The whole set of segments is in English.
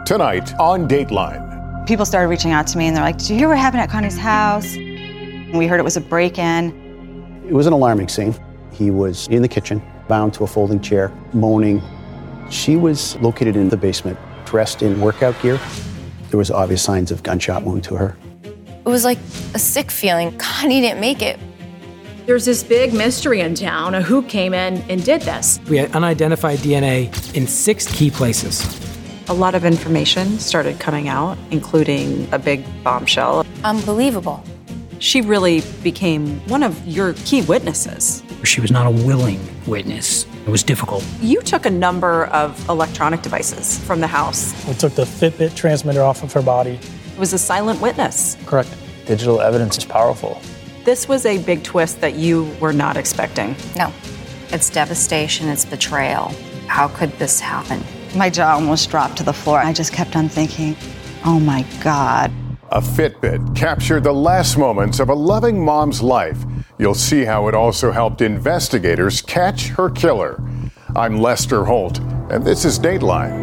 tonight on Dateline. People started reaching out to me and they're like, did you hear what happened at Connie's house? And we heard it was a break-in. It was an alarming scene. He was in the kitchen, bound to a folding chair, moaning. She was located in the basement, dressed in workout gear. There was obvious signs of gunshot wound to her. It was like a sick feeling. Connie didn't make it. There's this big mystery in town of who came in and did this. We had unidentified DNA in 6 key places. A lot of information started coming out, including a big bombshell. Unbelievable. She really became one of your key witnesses. She was not a willing witness. It was difficult. You took a number of electronic devices from the house. We took the Fitbit transmitter off of her body. It was a silent witness. Correct. Digital evidence is powerful. This was a big twist that you were not expecting. No. It's devastation, it's betrayal. How could this happen? My jaw almost dropped to the floor. I just kept on thinking, oh my God. A Fitbit captured the last moments of a loving mom's life. You'll see how it also helped investigators catch her killer. I'm Lester Holt, and this is Dateline.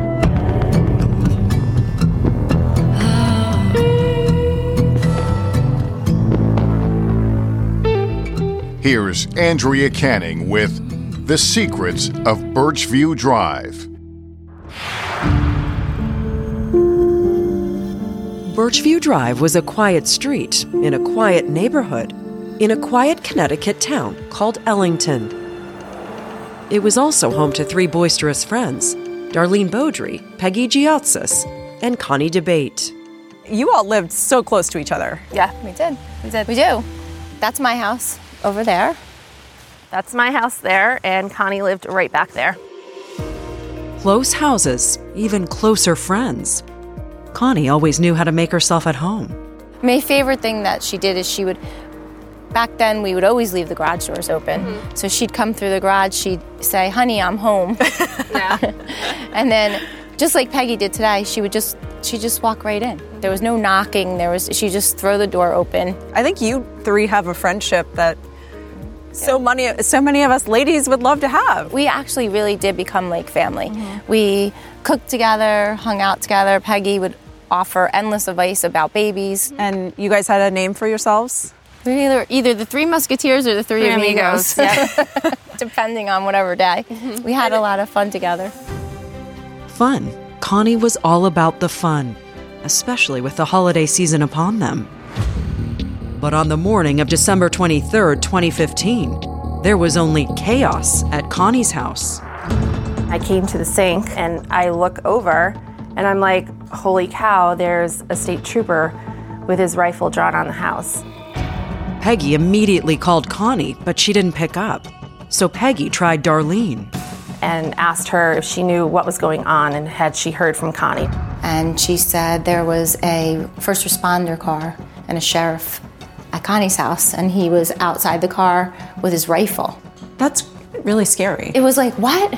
Here's Andrea Canning with The Secrets of Birchview Drive. Birchview Drive was a quiet street in a quiet neighborhood in a quiet Connecticut town called Ellington. It was also home to 3 boisterous friends, Darlene Beaudry, Peggy Giotsis, and Connie DeBate. You all lived so close to each other. Yeah, we did. We do. That's my house over there. That's my house there, and Connie lived right back there. Close houses, even closer friends. Connie always knew how to make herself at home. My favorite thing that she did is back then we would always leave the garage doors open. Mm-hmm. So she'd come through the garage, she'd say, honey, I'm home. Yeah. And then, just like Peggy did today, she'd just walk right in. There was no knocking, she'd just throw the door open. I think you 3 have a friendship that so many of us ladies would love to have. We actually really did become like family. Mm-hmm. We cooked together, hung out together. Peggy would offer endless advice about babies. And you guys had a name for yourselves? We're either the 3 Musketeers or the 3 Amigos. Yeah. Depending on whatever day. Mm-hmm. We had a lot of fun together. Fun. Connie was all about the fun, especially with the holiday season upon them. But on the morning of December 23rd, 2015, there was only chaos at Connie's house. I came to the sink and I look over and I'm like, holy cow, there's a state trooper with his rifle drawn on the house. Peggy immediately called Connie, but she didn't pick up. So Peggy tried Darlene. And asked her if she knew what was going on and had she heard from Connie. And she said there was a first responder car and a sheriff at Connie's house, and he was outside the car with his rifle. That's really scary. It was like, what?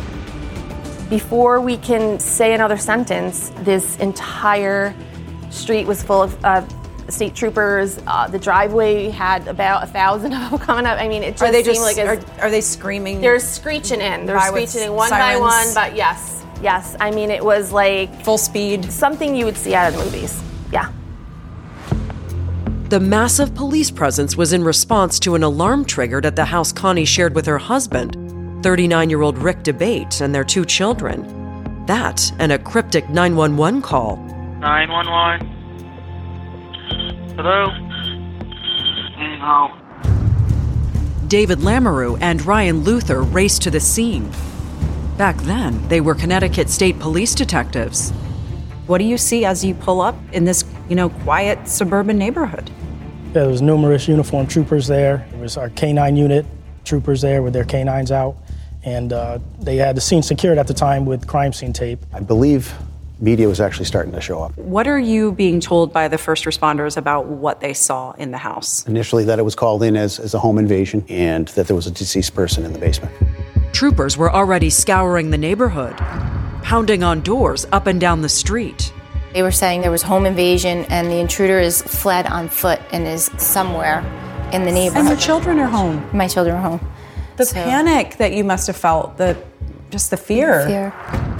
Before we can say another sentence, this entire street was full of state troopers. The driveway had about 1,000 of them coming up. I mean, it just seemed like are they screaming? They're screeching in. They're screeching in one by one, but yes. I mean, it was like full speed. Something you would see out of movies. Yeah. The massive police presence was in response to an alarm triggered at the house Connie shared with her husband, 39-year-old Rick DeBate, and their 2 children. That and a cryptic 911 call. 911. Hello? No. David Lamoureux and Ryan Luther raced to the scene. Back then, they were Connecticut State Police detectives. What do you see as you pull up in this, quiet suburban neighborhood? Yeah, there was numerous uniformed troopers there. There was our K-9 unit troopers there with their K-9s out. And they had the scene secured at the time with crime scene tape. I believe media was actually starting to show up. What are you being told by the first responders about what they saw in the house? Initially that it was called in as a home invasion and that there was a deceased person in the basement. Troopers were already scouring the neighborhood, pounding on doors up and down the street. They were saying there was home invasion and the intruder is fled on foot and is somewhere in the neighborhood. And your children are home. My children are home. The panic that you must have felt, just the fear.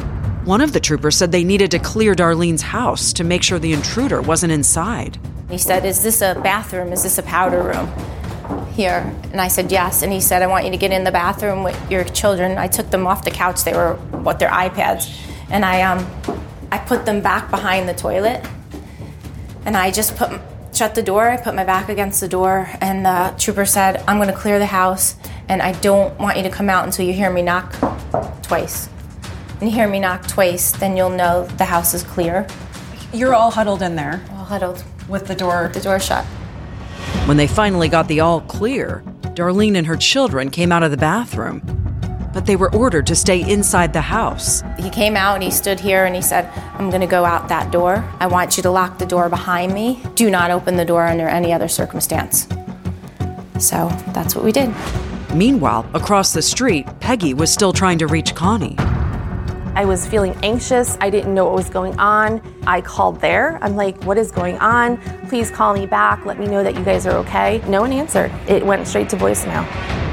One of the troopers said they needed to clear Darlene's house to make sure the intruder wasn't inside. He said, "Is this a bathroom? Is this a powder room here?" And I said, "Yes." And he said, "I want you to get in the bathroom with your children." I took them off the couch. They were with their iPads. And I put them back behind the toilet. And I just shut the door. I put my back against the door. And the trooper said, "I'm going to clear the house. And I don't want you to come out until you hear me knock twice. And you hear me knock twice, then you'll know the house is clear." You're all huddled in there. All huddled. With the door shut. When they finally got the all clear, Darlene and her children came out of the bathroom, but they were ordered to stay inside the house. He came out and he stood here and he said, "I'm going to go out that door. I want you to lock the door behind me. Do not open the door under any other circumstance." So that's what we did. Meanwhile, across the street, Peggy was still trying to reach Connie. I was feeling anxious. I didn't know what was going on. I called there. I'm like, "What is going on? Please call me back. Let me know that you guys are okay." No one answered. It went straight to voicemail.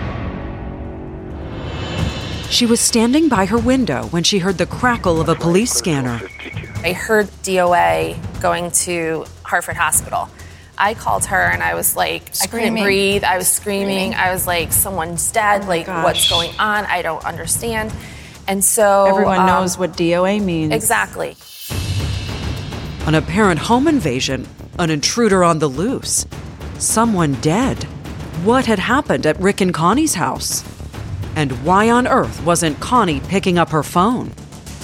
She was standing by her window when she heard the crackle of a police scanner. I heard DOA going to Hartford Hospital. I called her and I was like, I couldn't breathe. I was screaming. I was like, "Someone's dead. What's going on? I don't understand." And so everyone knows what DOA means. Exactly. An apparent home invasion, an intruder on the loose, someone dead. What had happened at Rick and Connie's house? And why on earth wasn't Connie picking up her phone?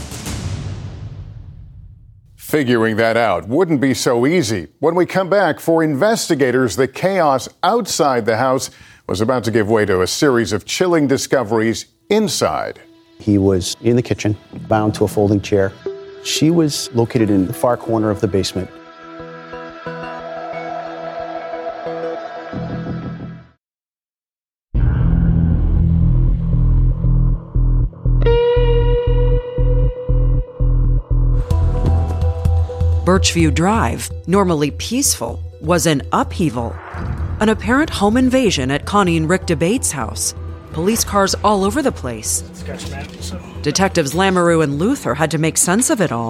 Figuring that out wouldn't be so easy. When we come back, for investigators, the chaos outside the house was about to give way to a series of chilling discoveries inside. He was in the kitchen, bound to a folding chair. She was located in the far corner of the basement. Birchview Drive, normally peaceful, was an upheaval. An apparent home invasion at Connie and Rick DeBate's house. Police cars all over the place. Detectives Lamoureux and Luther had to make sense of it all.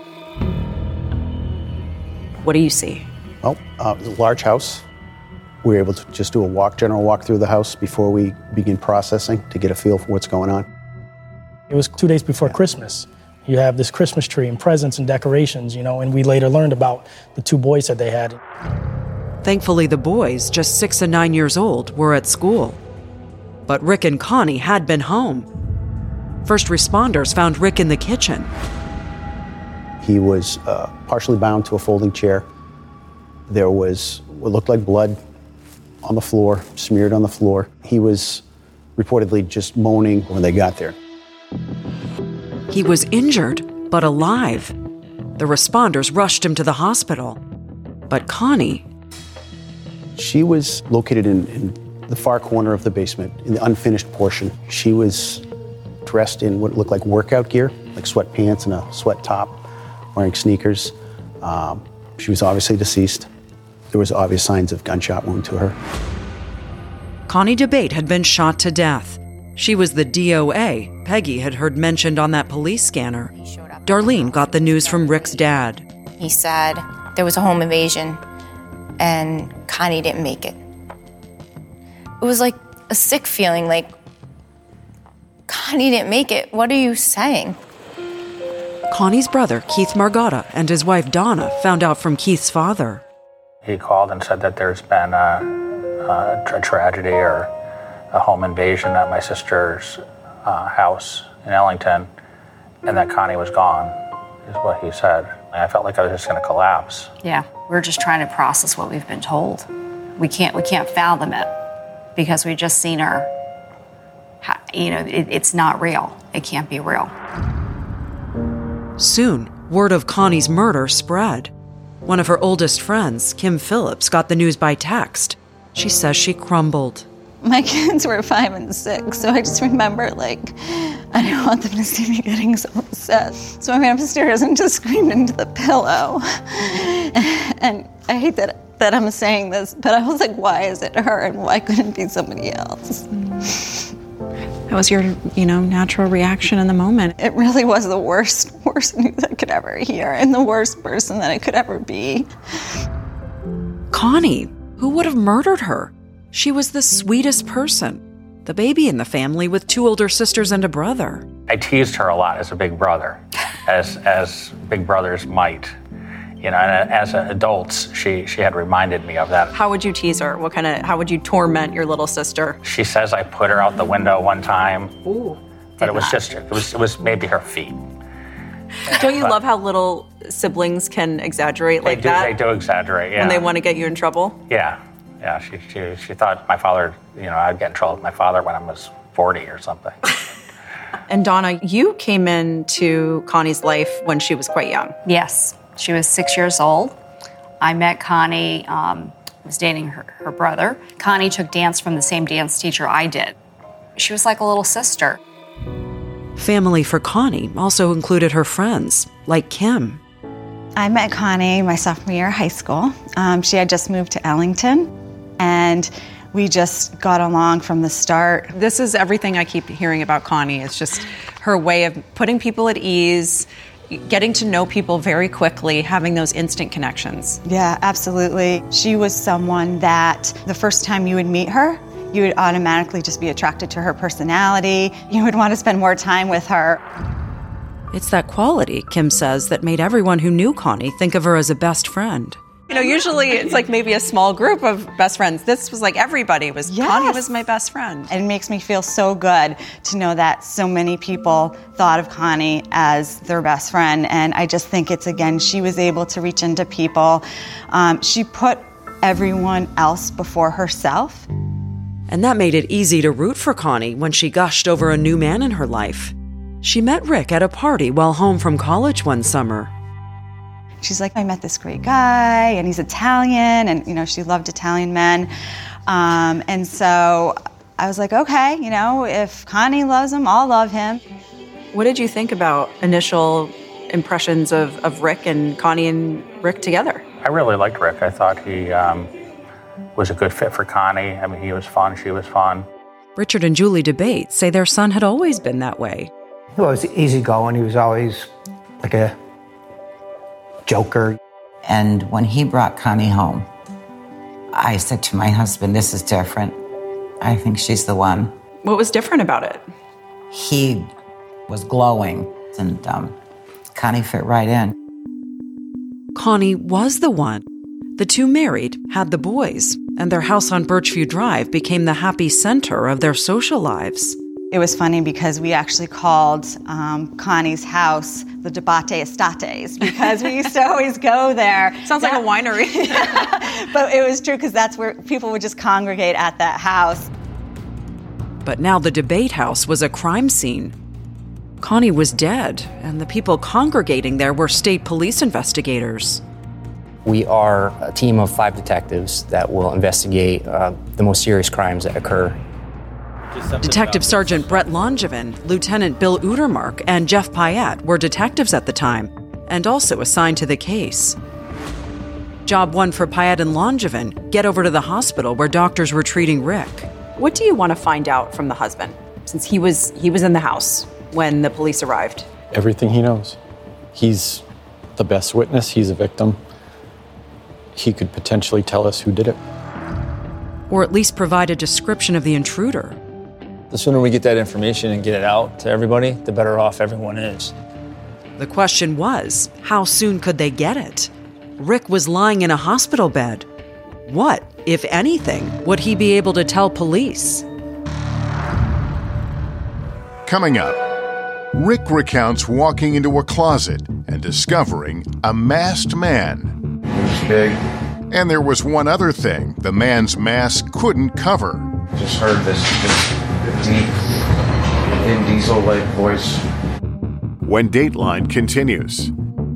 What do you see? Well, a large house. We were able to just do a general walk through the house before we begin processing to get a feel for what's going on. It was 2 days before Christmas. You have this Christmas tree and presents and decorations, and we later learned about the 2 boys that they had. Thankfully, the boys, just 6 and 9 years old, were at school. But Rick and Connie had been home. First responders found Rick in the kitchen. He was partially bound to a folding chair. There was what looked like blood on the floor, smeared on the floor. He was reportedly just moaning when they got there. He was injured, but alive. The responders rushed him to the hospital. But Connie... She was located in the far corner of the basement, in the unfinished portion. She was dressed in what looked like workout gear, like sweatpants and a sweat top, wearing sneakers. She was obviously deceased. There was obvious signs of gunshot wound to her. Connie DeBate had been shot to death. She was the DOA Peggy had heard mentioned on that police scanner. Darlene got the news from Rick's dad. He said there was a home invasion and Connie didn't make it. It was like a sick feeling, like, Connie didn't make it. What are you saying? Connie's brother, Keith Margota, and his wife, Donna, found out from Keith's father. He called and said that there's been a tragedy or a home invasion at my sister's house in Ellington, and that Connie was gone, is what he said. I felt like I was just going to collapse. Yeah, we're just trying to process what we've been told. We can't fathom it because we've just seen her. It's not real. It can't be real. Soon, word of Connie's murder spread. One of her oldest friends, Kim Phillips, got the news by text. She says she crumbled. My kids were 5 and 6, so I just remember, I didn't want them to see me getting so upset. So I went upstairs and just screamed into the pillow. And I hate that I'm saying this, but I was like, why is it her and why couldn't it be somebody else? was your, natural reaction in the moment. It really was the worst news I could ever hear and the worst person that I could ever be. Connie, who would have murdered her? She was the sweetest person, the baby in the family with 2 older sisters and a brother. I teased her a lot as a big brother, as big brothers might. And as adults, she had reminded me of that. How would you tease her? How would you torment your little sister? She says I put her out the window one time. Ooh. But it was maybe her feet. Don't you love how little siblings can exaggerate like that? They do exaggerate, yeah. When they want to get you in trouble? Yeah. She thought my father, I'd get in trouble with my father when I was 40 or something. And Donna, you came into Connie's life when she was quite young. Yes. She was 6 years old. I met Connie, was dating her brother. Connie took dance from the same dance teacher I did. She was like a little sister. Family for Connie also included her friends, like Kim. I met Connie my sophomore year of high school. She had just moved to Ellington, and we just got along from the start. This is everything I keep hearing about Connie. It's just her way of putting people at ease, getting to know people very quickly, having those instant connections. Yeah, absolutely. She was someone that the first time you would meet her, you would automatically just be attracted to her personality. You would want to spend more time with her. It's that quality, Kim says, that made everyone who knew Connie think of her as a best friend. Usually it's like maybe a small group of best friends. This was like everybody was, yes. Connie was my best friend. It makes me feel so good to know that so many people thought of Connie as their best friend. And I just think she was able to reach into people. She put everyone else before herself. And that made it easy to root for Connie when she gushed over a new man in her life. She met Rick at a party while home from college one summer. She's like, I met this great guy, and he's Italian, and, she loved Italian men. And so I was like, okay, if Connie loves him, I'll love him. What did you think about initial impressions of Rick and Connie and Rick together? I really liked Rick. I thought he was a good fit for Connie. I mean, he was fun, she was fun. Richard and Julie DeBate say their son had always been that way. He was easygoing. He was always like a joker. And when he brought Connie home, I said to my husband, this is different. I think she's the one. What was different about it? He was glowing, and Connie fit right in. Connie was the one. The two married, had the boys, and their house on Birchview Drive became the happy center of their social lives. It was funny because we actually called Connie's house the Debate Estates because we used to always go there. Sounds like a winery. But it was true because that's where people would just congregate at that house. But now the Debate House was a crime scene. Connie was dead, and the people congregating there were state police investigators. We are a team of 5 detectives that will investigate the most serious crimes that occur. Detective Sergeant Brett Langevin, Lieutenant Bill Udermark, and Jeff Pyatt were detectives at the time, and also assigned to the case. Job 1 for Pyatt and Langevin: get over to the hospital where doctors were treating Rick. What do you want to find out from the husband, since he was in the house when the police arrived? Everything he knows. He's the best witness. He's a victim. He could potentially tell us who did it. Or at least provide a description of the intruder. The sooner we get that information and get it out to everybody, the better off everyone is. The question was, how soon could they get it? Rick was lying in a hospital bed. What, if anything, would he be able to tell police? Coming up, Rick recounts walking into a closet and discovering a masked man. He was big. And there was one other thing the man's mask couldn't cover. Just heard this deep Vin Diesel-like voice. When Dateline continues.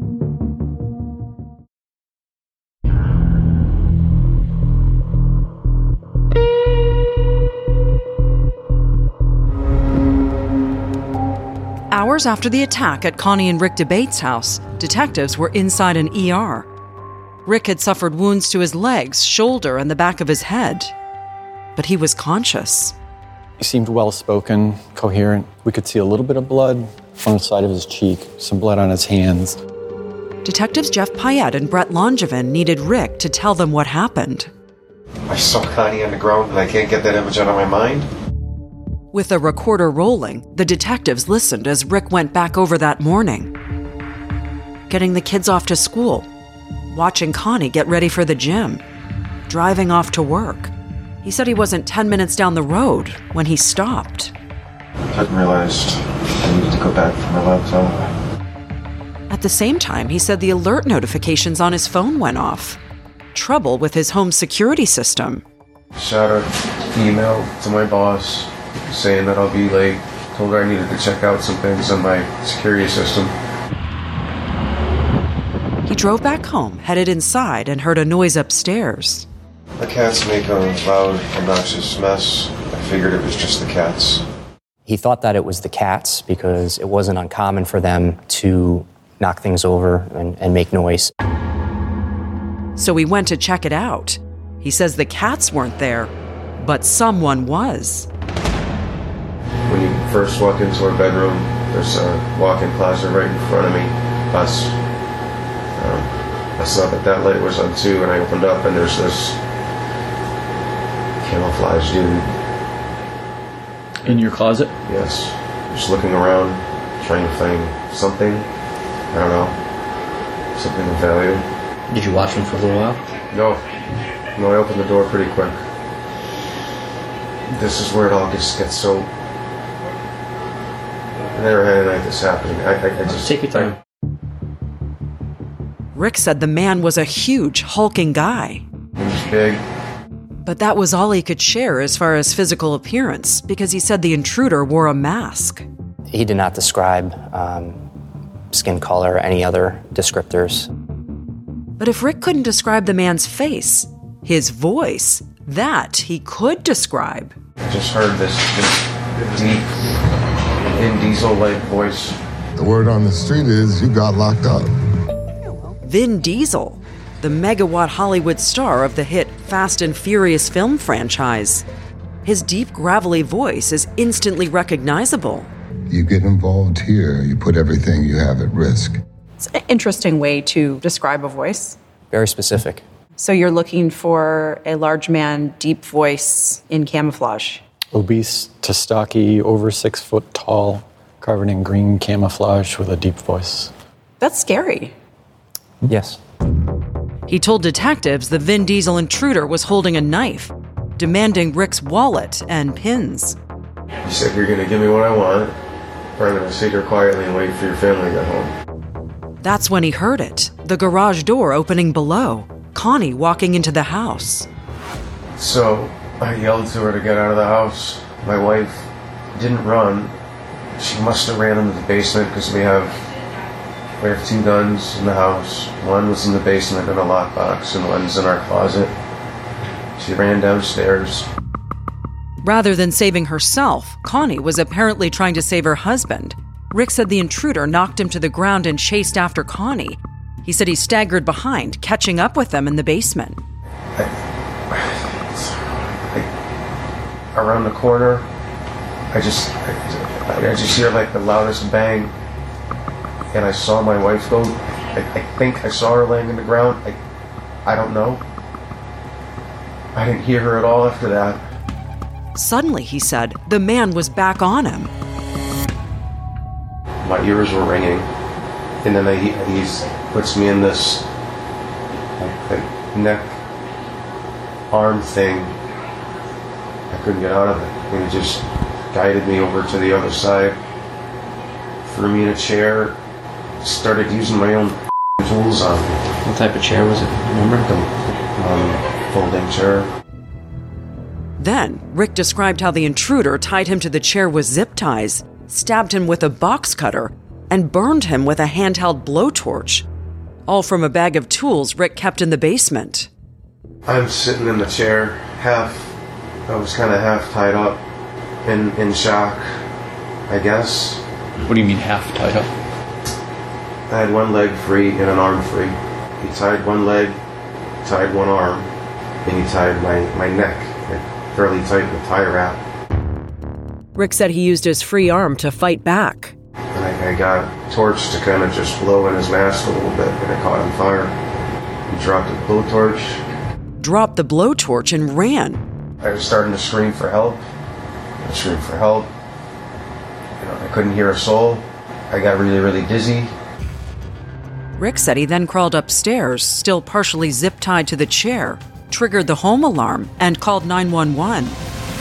Hours after the attack at Connie and Rick DeBate's house, detectives were inside an ER. Rick had suffered wounds to his legs, shoulder, and the back of his head. But he was conscious. He seemed well-spoken, coherent. We could see a little bit of blood on the side of his cheek, some blood on his hands. Detectives Jeff Payette and Brett Langevin needed Rick to tell them what happened. I saw Connie on the ground and I can't get that image out of my mind. With the recorder rolling, the detectives listened as Rick went back over that morning. Getting the kids off to school, watching Connie get ready for the gym, driving off to work. He said he wasn't 10 minutes down the road when he stopped. I hadn't realized I needed to go back for my laptop. At the same time, he said the alert notifications on his phone went off. Trouble with his home security system. Shot an email to my boss saying that I'll be late. Told her I needed to check out some things on my security system. He drove back home, headed inside, and heard a noise upstairs. The cats make a loud, obnoxious mess. I figured it was just the cats. He thought that it was the cats because it wasn't uncommon for them to knock things over and make noise. So he went to check it out. He says the cats weren't there, but someone was. When you first walk into our bedroom, there's a walk-in closet right in front of me. I saw that light was on too, and I opened up and there's this camouflage dude. In your closet? Yes. Just looking around, trying to find something. I don't know. Something of value. Did you watch him for a little while? No, I opened the door pretty quick. This is where it all just gets so... I never had a night this happening. I just... Take your time. Rick said the man was a huge, hulking guy. He was big. But that was all he could share as far as physical appearance, because he said the intruder wore a mask. He did not describe skin color or any other descriptors. But if Rick couldn't describe the man's face, his voice, that he could describe. I just heard this deep, Vin Diesel-like voice. The word on the street is you got locked up. Vin Diesel, the megawatt Hollywood star of the hit Fast and Furious film franchise. His deep, gravelly voice is instantly recognizable. You get involved here, you put everything you have at risk. It's an interesting way to describe a voice. Very specific. So you're looking for a large man, deep voice in camouflage. Obese to stocky, over 6 foot tall, covered in green camouflage with a deep voice. That's scary. Yes. He told detectives the Vin Diesel intruder was holding a knife, demanding Rick's wallet and pins. You said you're going to give me what I want, or I'm going to sit here quietly and wait for your family to get home. That's when he heard it, the garage door opening below, Connie walking into the house. So I yelled to her to get out of the house. My wife didn't run. She must have ran into the basement because we have 2 guns in the house. One was in the basement in a lockbox and one's in our closet. She ran downstairs. Rather than saving herself, Connie was apparently trying to save her husband. Rick said the intruder knocked him to the ground and chased after Connie. He said he staggered behind, catching up with them in the basement. Around the corner, I just hear like the loudest bang, and I saw my wife go. I think I saw her laying on the ground. I don't know. I didn't hear her at all after that. Suddenly, he said, the man was back on him. My ears were ringing, and then he puts me in this like neck arm thing. I couldn't get out of it. And he just guided me over to the other side, threw me in a chair, started using my own tools on me. What type of chair was it? Remember? The folding chair. Then, Rick described how the intruder tied him to the chair with zip ties, stabbed him with a box cutter, and burned him with a handheld blowtorch. All from a bag of tools Rick kept in the basement. I'm sitting in the chair, I was kind of half tied up, in shock, I guess. What do you mean half tied up? I had one leg free and an arm free. He tied one leg, tied one arm, and he tied my neck, like fairly tight with tie wrap. Rick said he used his free arm to fight back. And I got a torch to kind of just blow in his mask a little bit, and it caught on fire. He dropped the blowtorch. Dropped the blowtorch and ran. I was starting to scream for help. I screamed for help. I couldn't hear a soul. I got really, really dizzy. Rick said he then crawled upstairs, still partially zip-tied to the chair, triggered the home alarm, and called 911.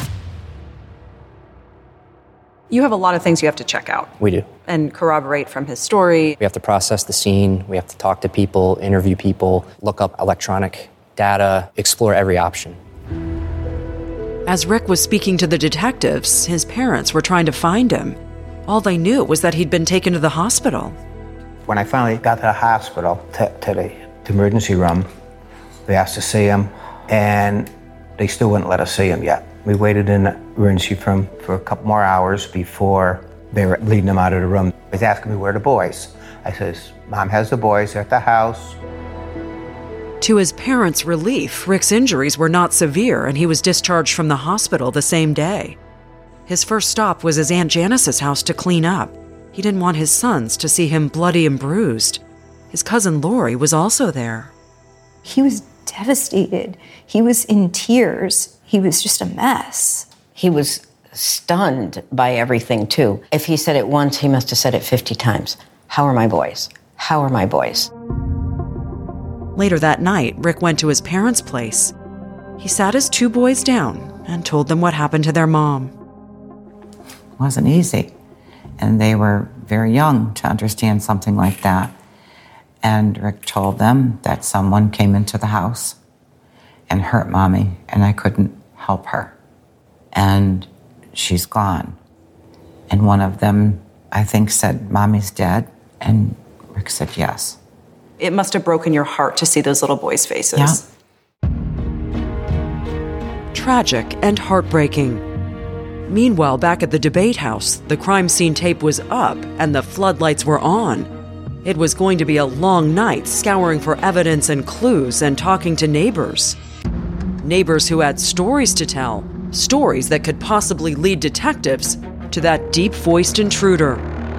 You have a lot of things you have to check out We do. and corroborate from his story. We have to process the scene. We have to talk to people, interview people, look up electronic data, explore every option. As Rick was speaking to the detectives, his parents were trying to find him. All they knew was that he'd been taken to the hospital. When I finally got to the hospital, to the emergency room, they asked to see him, and they still wouldn't let us see him yet. We waited in the emergency room for a couple more hours before they were leading him out of the room. He was asking me, where are the boys? I says, Mom has the boys, they're at the house. To his parents' relief, Rick's injuries were not severe and he was discharged from the hospital the same day. His first stop was his Aunt Janice's house to clean up. He didn't want his sons to see him bloody and bruised. His cousin Lori was also there. He was devastated. He was in tears. He was just a mess. He was stunned by everything, too. If he said it once, he must have said it 50 times. How are my boys? How are my boys? Later that night, Rick went to his parents' place. He sat his two boys down and told them what happened to their mom. It wasn't easy. And they were very young to understand something like that. And Rick told them that someone came into the house and hurt Mommy, and I couldn't help her. And she's gone. And one of them, I think, said, Mommy's dead. And Rick said yes. It must have broken your heart to see those little boys' faces. Yeah. Tragic and heartbreaking. Meanwhile, back at the debate house, the crime scene tape was up and the floodlights were on. It was going to be a long night scouring for evidence and clues and talking to neighbors. Neighbors who had stories to tell, stories that could possibly lead detectives to that deep-voiced intruder.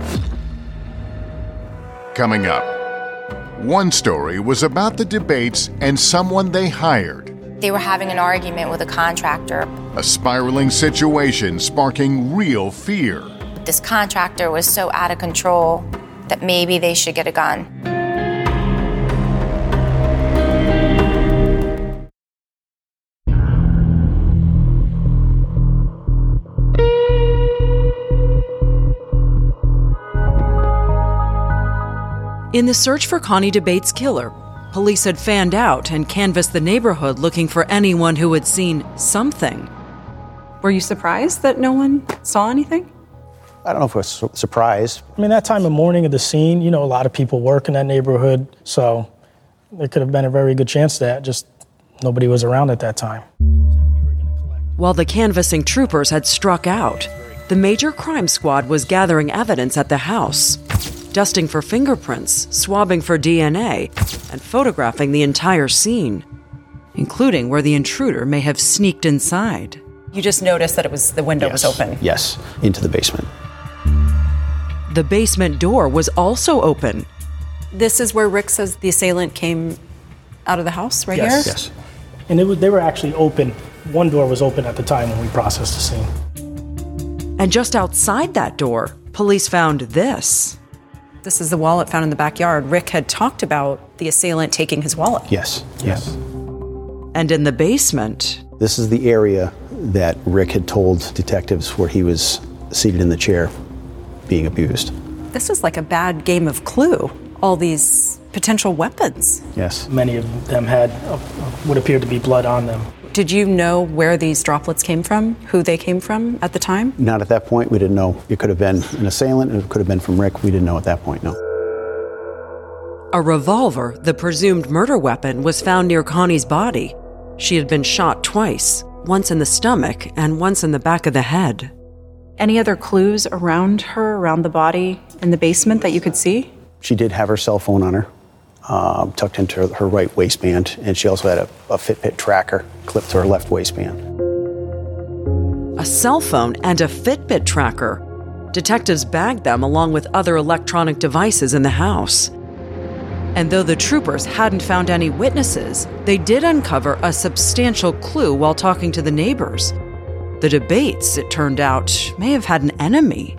Coming up, one story was about the debates and someone they hired. They were having an argument with a contractor. A spiraling situation sparking real fear. This contractor was so out of control that maybe they should get a gun. In the search for Connie DeBate's killer, police had fanned out and canvassed the neighborhood looking for anyone who had seen something. Were you surprised that no one saw anything? I don't know if I was surprised. I mean, that time of morning of the scene, a lot of people work in that neighborhood, so there could have been a very good chance that just nobody was around at that time. While the canvassing troopers had struck out, the major crime squad was gathering evidence at the house, dusting for fingerprints, swabbing for DNA, and photographing the entire scene, including where the intruder may have sneaked inside. You just noticed that the window was open. Yes, into the basement. The basement door was also open. This is where Rick says the assailant came out of the house, right Yes. here? Yes. And they were actually open. One door was open at the time when we processed the scene. And just outside that door, police found this. This is the wallet found in the backyard. Rick had talked about the assailant taking his wallet. Yes. And in the basement, This is the area that Rick had told detectives where he was seated in the chair being abused. This is like a bad game of Clue. All these potential weapons. Yes. Many of them had what appeared to be blood on them. Did you know where these droplets came from? Who they came from at the time? Not at that point. We didn't know. It could have been an assailant, and it could have been from Rick. We didn't know at that point, no. a revolver, the presumed murder weapon, was found near Connie's body. She had been shot twice, once in the stomach and once in the back of the head. Any other clues around her, around the body, in the basement that you could see? She did have her cell phone on her, tucked into her right waistband, and she also had a Fitbit tracker clipped to her left waistband. a cell phone, and a Fitbit tracker. Detectives bagged them along with other electronic devices in the house. And though the troopers hadn't found any witnesses, they did uncover a substantial clue while talking to the neighbors. The Debates, it turned out, may have had an enemy.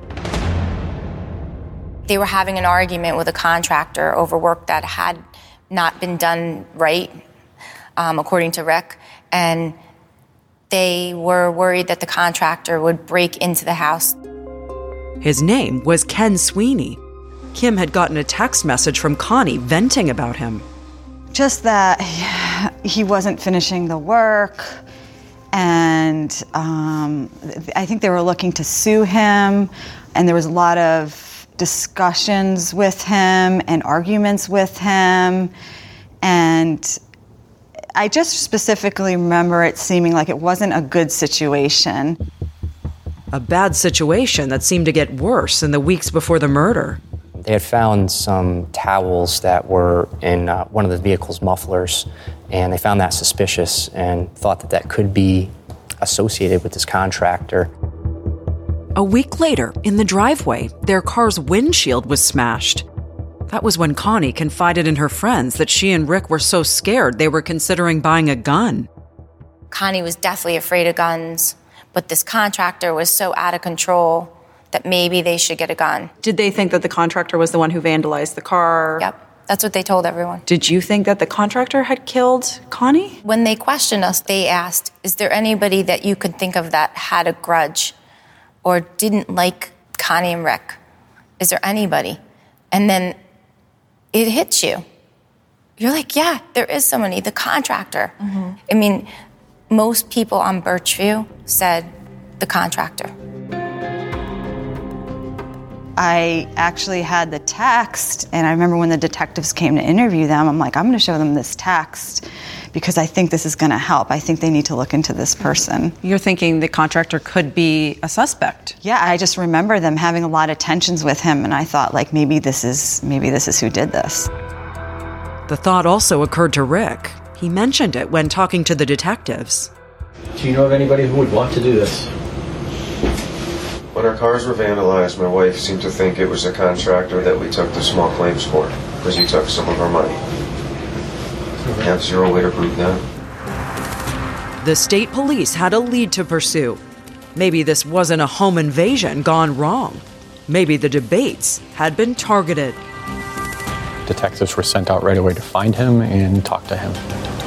They were having an argument with a contractor over work that had not been done right, according to Rick, and they were worried that the contractor would break into the house. His name was Ken Sweeney. Kim had gotten a text message from Connie venting about him. Just that he wasn't finishing the work, and I think they were looking to sue him, and there was a lot of discussions with him and arguments with him, and I just specifically remember it seeming like it wasn't a good situation. A bad situation that seemed to get worse in the weeks before the murder. They had found some towels that were in one of the vehicle's mufflers, and they found that suspicious and thought that that could be associated with this contractor. A week later, in the driveway, their car's windshield was smashed. That was when Connie confided in her friends that she and Rick were so scared they were considering buying a gun. Connie was deathly afraid of guns, but this contractor was so out of control that maybe they should get a gun. Did they think that the contractor was the one who vandalized the car? Yep, that's what they told everyone. Did you think that the contractor had killed Connie? When they questioned us, they asked, is there anybody that you could think of that had a grudge or didn't like Connie and Rick? Is there anybody? And then it hits you. You're like, yeah, there is somebody, the contractor. Mm-hmm. I mean, most people on Birchview said the contractor. I actually had the text, and I remember when the detectives came to interview them, I'm like, I'm going to show them this text because I think this is going to help. I think they need to look into this person. You're thinking the contractor could be a suspect? Yeah, I just remember them having a lot of tensions with him, and I thought, like, maybe this is who did this. The thought also occurred to Rick. He mentioned it when talking to the detectives. Do you know of anybody who would want to do this? When our cars were vandalized, my wife seemed to think it was a contractor that we took to small claims court because he took some of our money. I have zero way to prove that. The state police had a lead to pursue. Maybe this wasn't a home invasion gone wrong. Maybe the Debates had been targeted. Detectives were sent out right away to find him and talk to him.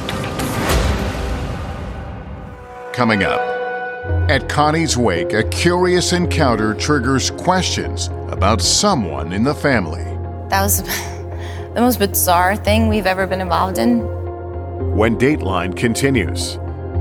Coming up, at Connie's wake, a curious encounter triggers questions about someone in the family. That was the most bizarre thing we've ever been involved in. When Dateline continues.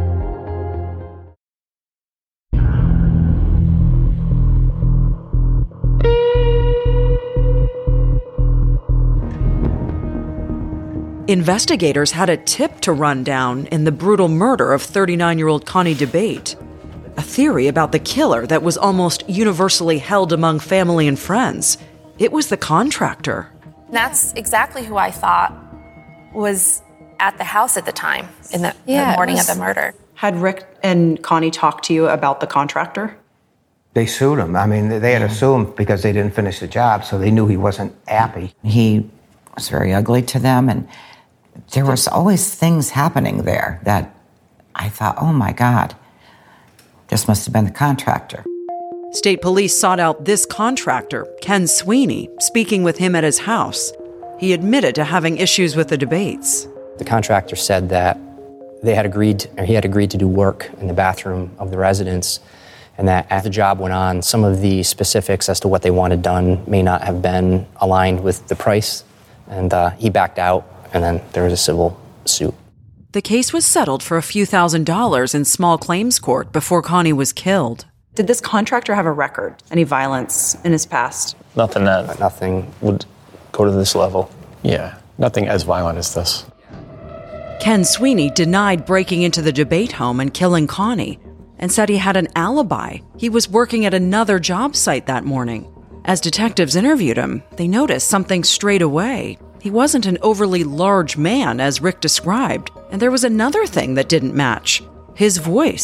Investigators had a tip to run down in the brutal murder of 39-year-old Connie Debate. A theory about the killer that was almost universally held among family and friends. It was the contractor. That's exactly who I thought was at the house at the time, in the morning of the murder. Had Rick and Connie talked to you about the contractor? They sued him. I mean, they had to sue him because they didn't finish the job, so they knew he wasn't happy. He was very ugly to them, and there was always things happening there that I thought, oh my God, this must have been the contractor. State police sought out this contractor, Ken Sweeney, speaking with him at his house. He admitted to having issues with the Debates. The contractor said that he had agreed to do work in the bathroom of the residence, and that as the job went on, some of the specifics as to what they wanted done may not have been aligned with the price, and he backed out, and then there was a civil suit. The case was settled for a few $1,000s in small claims court before Connie was killed. Did this contractor have a record? Any violence in his past? Nothing would go to this level. Yeah, nothing as violent as this. Ken Sweeney denied breaking into the Debate home and killing Connie and said he had an alibi. He was working at another job site that morning. As detectives interviewed him, they noticed something straight away. He wasn't an overly large man, as Rick described, and there was another thing that didn't match: his voice.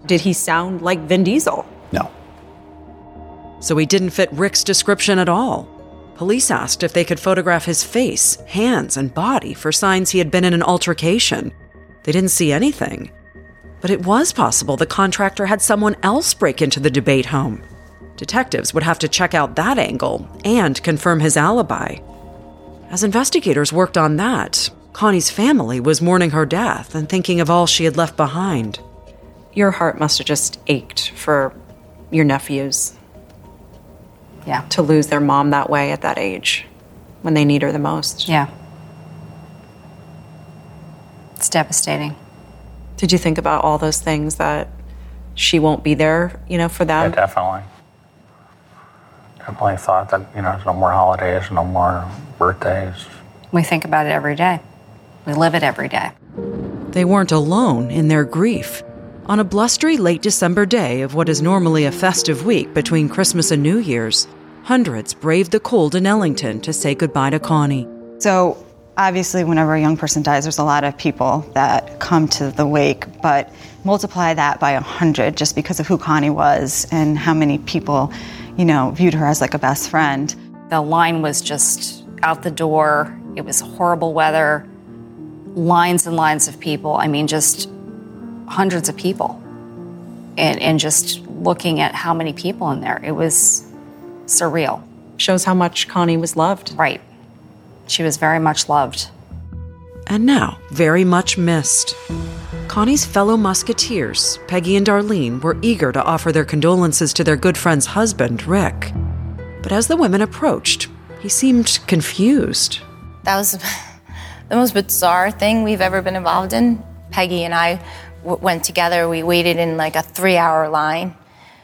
Did he sound like Vin Diesel? No. So he didn't fit Rick's description at all. Police asked if they could photograph his face, hands, and body for signs he had been in an altercation. They didn't see anything. But it was possible the contractor had someone else break into the debate home. Detectives would have to check out that angle and confirm his alibi. As investigators worked on that, Connie's family was mourning her death and thinking of all she had left behind. Your heart must have just ached for your nephews. Yeah. To lose their mom that way at that age, when they need her the most. Yeah. It's devastating. Did you think about all those things that she won't be there, for them? Yeah, definitely. Definitely thought that, there's no more holidays, no more birthdays. We think about it every day. We live it every day. They weren't alone in their grief. On a blustery late December day of what is normally a festive week between Christmas and New Year's, hundreds braved the cold in Ellington to say goodbye to Connie. So obviously, whenever a young person dies, there's a lot of people that come to the wake, but multiply that by 100 just because of who Connie was and how many people, viewed her as like a best friend. The line was just out the door. It was horrible weather, lines and lines of people. I mean, just hundreds of people. And just looking at how many people in there, it was surreal. Shows how much Connie was loved. Right. She was very much loved. And now, very much missed. Connie's fellow musketeers, Peggy and Darlene, were eager to offer their condolences to their good friend's husband, Rick. But as the women approached, he seemed confused. That was the most bizarre thing we've ever been involved in. Peggy and I went together. We waited in like a 3-hour line.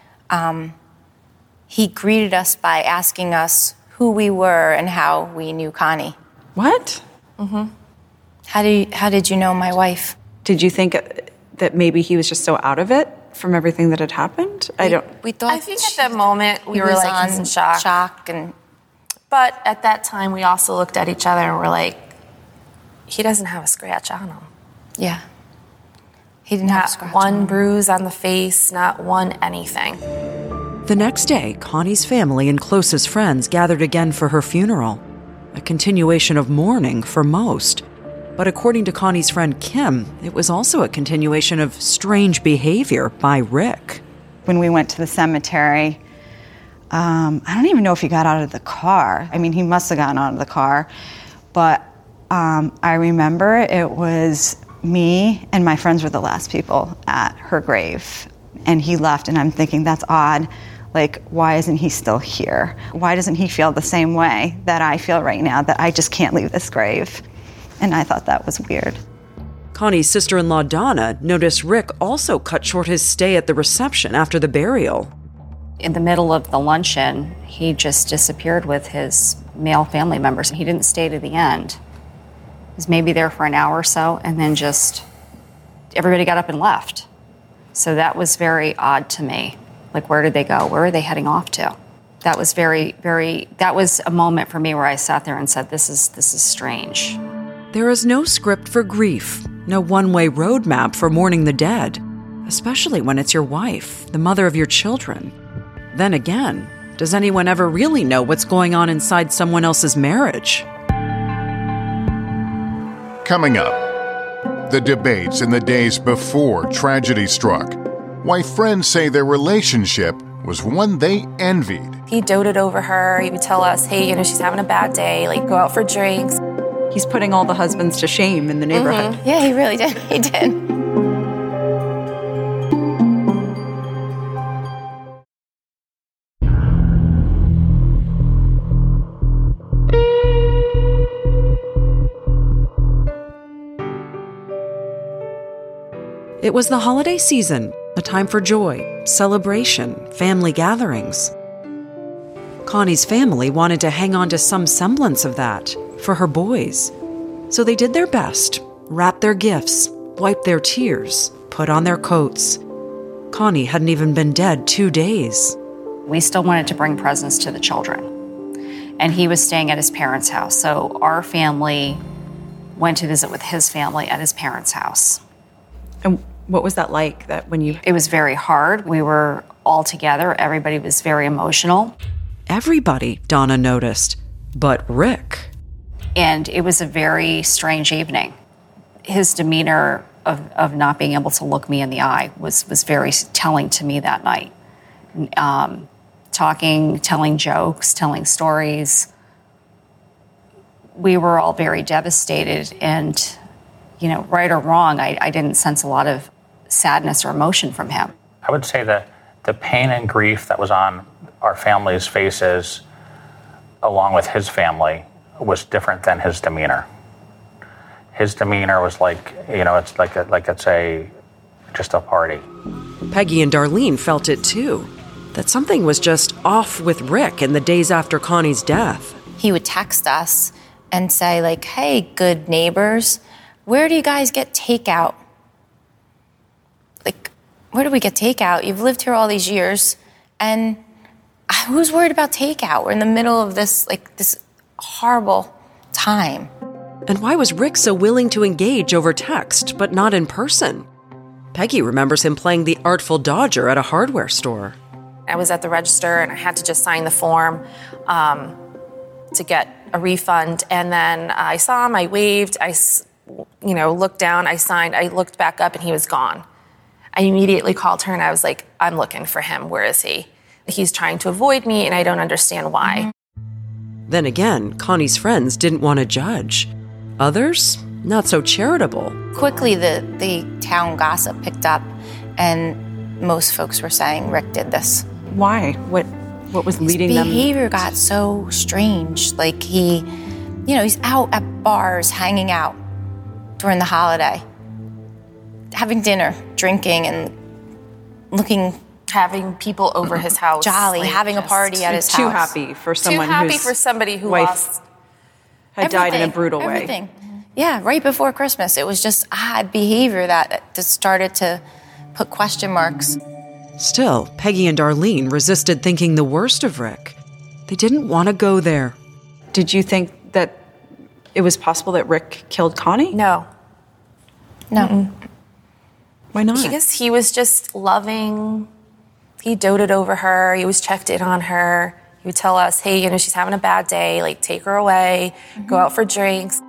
He greeted us by asking us who we were and how we knew Connie. What? Mm-hmm. How did you know my wife? Did you think that maybe he was just so out of it from everything that had happened? We thought. I think at the moment we were like on in shock. But at that time we also looked at each other and were like, he doesn't have a scratch on him. Yeah. He didn't have a scratch on him. Not one bruise on the face, not one anything. The next day, Connie's family and closest friends gathered again for her funeral, a continuation of mourning for most. But according to Connie's friend Kim, it was also a continuation of strange behavior by Rick. When we went to the cemetery, I don't even know if he got out of the car. I mean, he must have gotten out of the car. But I remember it was me and my friends were the last people at her grave. And he left, and I'm thinking, that's odd. Like, why isn't he still here? Why doesn't he feel the same way that I feel right now, that I just can't leave this grave? And I thought that was weird. Connie's sister-in-law, Donna, noticed Rick also cut short his stay at the reception after the burial. In the middle of the luncheon, he just disappeared with his male family members. He didn't stay to the end. He was maybe there for an hour or so, and then just everybody got up and left. So that was very odd to me. Like, where did they go? Where are they heading off to? That was that was a moment for me where I sat there and said, this is strange. There is no script for grief, no one-way roadmap for mourning the dead, especially when it's your wife, the mother of your children. Then again, does anyone ever really know what's going on inside someone else's marriage? Coming up, the debates in the days before tragedy struck. Why friends say their relationship was one they envied. He doted over her. He would tell us, hey, she's having a bad day, like go out for drinks. He's putting all the husbands to shame in the neighborhood. Mm-hmm. Yeah, he really did. He did. It was the holiday season, a time for joy, celebration, family gatherings. Connie's family wanted to hang on to some semblance of that for her boys. So they did their best, wrapped their gifts, wiped their tears, put on their coats. Connie hadn't even been dead 2 days. We still wanted to bring presents to the children. And he was staying at his parents' house. So our family went to visit with his family at his parents' house. And What was that like, that when you... It was very hard. We were all together. Everybody was very emotional. Everybody, Donna noticed, but Rick. And it was a very strange evening. His demeanor of not being able to look me in the eye was very telling to me that night. Talking, telling jokes, telling stories. We were all very devastated, and, right or wrong, I didn't sense a lot of sadness or emotion from him. I would say that the pain and grief that was on our family's faces, along with his family, was different than his demeanor. His demeanor was like, it's just a party. Peggy and Darlene felt it too, that something was just off with Rick in the days after Connie's death. He would text us and say, like, hey, good neighbors, where do you guys get takeout? Like, where do we get takeout? You've lived here all these years, and who's worried about takeout? We're in the middle of this horrible time. And why was Rick so willing to engage over text, but not in person? Peggy remembers him playing the Artful Dodger at a hardware store. I was at the register and I had to just sign the form to get a refund. And then I saw him, I waved, I looked down, I signed, I looked back up and he was gone. I immediately called her and I was like, I'm looking for him, where is he? He's trying to avoid me and I don't understand why. Then again, Connie's friends didn't want to judge. Others, not so charitable. Quickly, the town gossip picked up, and most folks were saying Rick did this. Why? What was leading them? His behavior got so strange. Like he's out at bars, hanging out during the holiday, having dinner, drinking, and having people over his house. Jolly, having a party at his house. Too happy for someone Too happy for somebody who lost had died in a brutal way. Everything. Yeah, right before Christmas. It was just odd behavior that just started to put question marks. Still, Peggy and Darlene resisted thinking the worst of Rick. They didn't want to go there. Did you think that it was possible that Rick killed Connie? No. No. Why not? Because he was just loving. He doted over her. He always checked in on her. He would tell us, hey, she's having a bad day. Like, take her away. Go out for drinks.